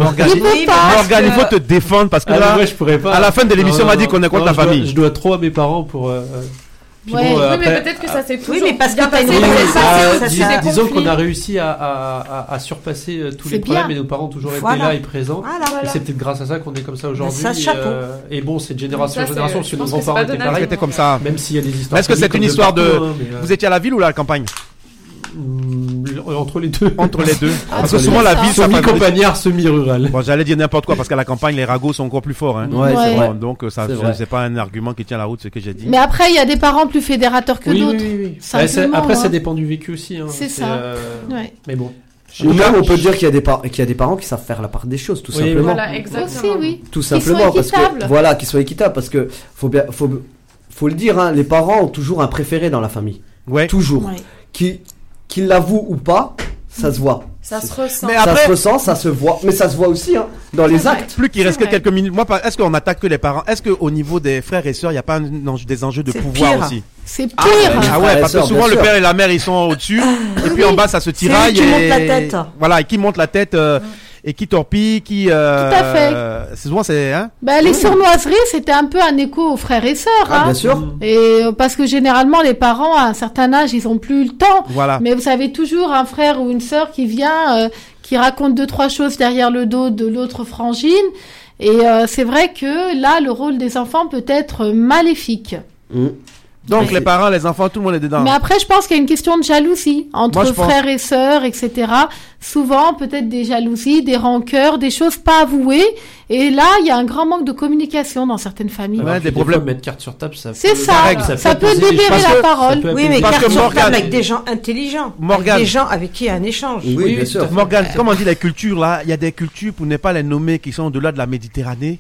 faut te défendre parce que là, je pourrais pas. À la fin de l'émission, on m'a dit qu'on est contre la famille. Je dois trop à mes parents pour. Oui, mais peut-être que ça s'est toujours mais parce bien que passé. Disons qu'on a réussi à surpasser tous les problèmes et nos parents ont toujours été là et présents. Et c'est peut-être grâce à ça qu'on est comme ça aujourd'hui. Et bon, c'est de génération en génération, parce que nos grands-parents étaient pareils. C'était comme ça. Même s'il y a des histoires. Est-ce que c'est une histoire de... Vous étiez à la ville ou à la campagne? Entre les deux. Entre les deux. Parce que souvent la ville, semi-campagnard, semi-rural. Bon, j'allais dire n'importe quoi parce qu'à la campagne, les ragots sont encore plus forts. Hein. Ouais, c'est vrai. Donc ça, c'est pas un argument qui tient la route, ce que j'ai dit. Mais après, il y a des parents plus fédérateurs que d'autres. Oui. Après, ça dépend du vécu aussi. Hein. C'est ça. Mais bon. Ou même on peut dire qu'il y a des parents qui savent faire la part des choses, tout simplement. Voilà, exactement. Aussi, tout simplement parce que voilà, qu'ils soient équitables, parce que faut le dire, hein, les parents ont toujours un préféré dans la famille. Ouais. Toujours. Qu'il l'avoue ou pas, ça se voit. Ça se ressent. Mais après, ça se ressent, ça se voit. Mais ça se voit aussi dans les actes. Plus qu'il reste que quelques minutes. Moi, est-ce qu'on attaque que les parents? Est-ce qu'au niveau des frères et sœurs, il n'y a pas des enjeux de pouvoir aussi? C'est pire. Ah ouais, parce que souvent le père et la mère, ils sont au-dessus. Et puis en bas, ça se tiraille. Qui monte la tête. Voilà, et qui monte la tête. Et qui torpille, qui... Tout à fait. C'est souvent, c'est... Hein les sournoiseries, c'était un peu un écho aux frères et sœurs. Ah, bien sûr. Et parce que généralement, les parents, à un certain âge, ils ont plus le temps. Voilà. Mais vous avez toujours un frère ou une sœur qui vient, qui raconte 2-3 choses derrière le dos de l'autre frangine. Et c'est vrai que là, le rôle des enfants peut être maléfique. Donc les parents, les enfants, tout le monde est dedans. Mais après, je pense qu'il y a une question de jalousie entre frères et sœurs, etc. Souvent, peut-être des jalousies, des rancœurs, des choses pas avouées. Et là, il y a un grand manque de communication dans certaines familles. Ouais, des problèmes. Mettre carte sur table, ça. C'est ça. Ça peut libérer la parole. Oui, mais carte sur table avec des gens intelligents. Morgane. Des gens avec qui il y a un échange. Oui, bien sûr. Morgane, comme on dit les cultures là, il y a des cultures pour ne pas les nommer qui sont au-delà de la Méditerranée.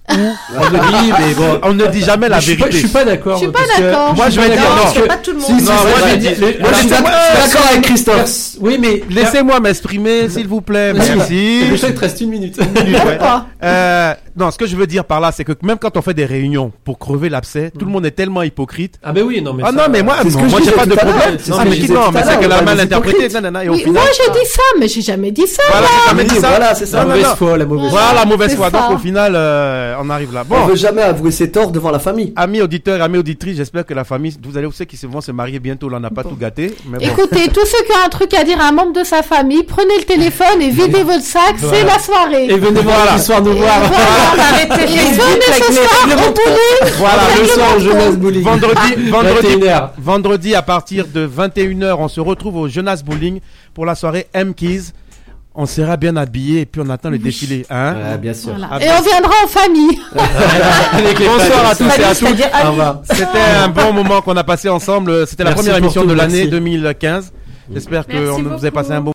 On ne dit jamais la vérité. Je suis pas d'accord. Je suis pas d'accord. Moi, je vais dire non. Pas tout le monde. Moi, je suis d'accord avec Christophe. Oui, mais laissez-moi m'exprimer, s'il vous plaît. Merci. Je sais qu'il te reste une minute. Non, ce que je veux dire par là, c'est que même quand on fait des réunions pour crever l'abcès, tout le monde est tellement hypocrite. Ah ben oui, non mais. Ah non, mais moi, j'ai pas de problème. Non, mais c'est qu'elle a mal interprété. Moi, j'ai dit ça, mais j'ai jamais dit ça. Voilà, c'est ça. La mauvaise foi. Voilà, la mauvaise foi. Donc au final, on arrive là. On veut jamais avouer ses torts devant la famille. Amis auditeurs, amis auditrices, j'espère que la famille, vous allez aussi qui vont se marier bientôt, là, on n'a pas tout gâté. Écoutez, tous ceux qui ont un truc à dire à un membre de sa famille, prenez le téléphone et videz votre sac, c'est la soirée. Et venez voir ce soir nous voir. Arrêtez ce soir au bowling. Voilà, le soir au Jonas Bowling. Vendredi à partir de 21h, on se retrouve au Jonas Bowling pour la soirée M-Keys. On sera bien habillés et puis on attend le défilé, hein? Bien sûr. Voilà. Et on viendra en famille. Bonsoir à tous et à toutes. C'était un bon moment qu'on a passé ensemble. C'était la première émission de l'année 2015. J'espère que vous avez passé un bon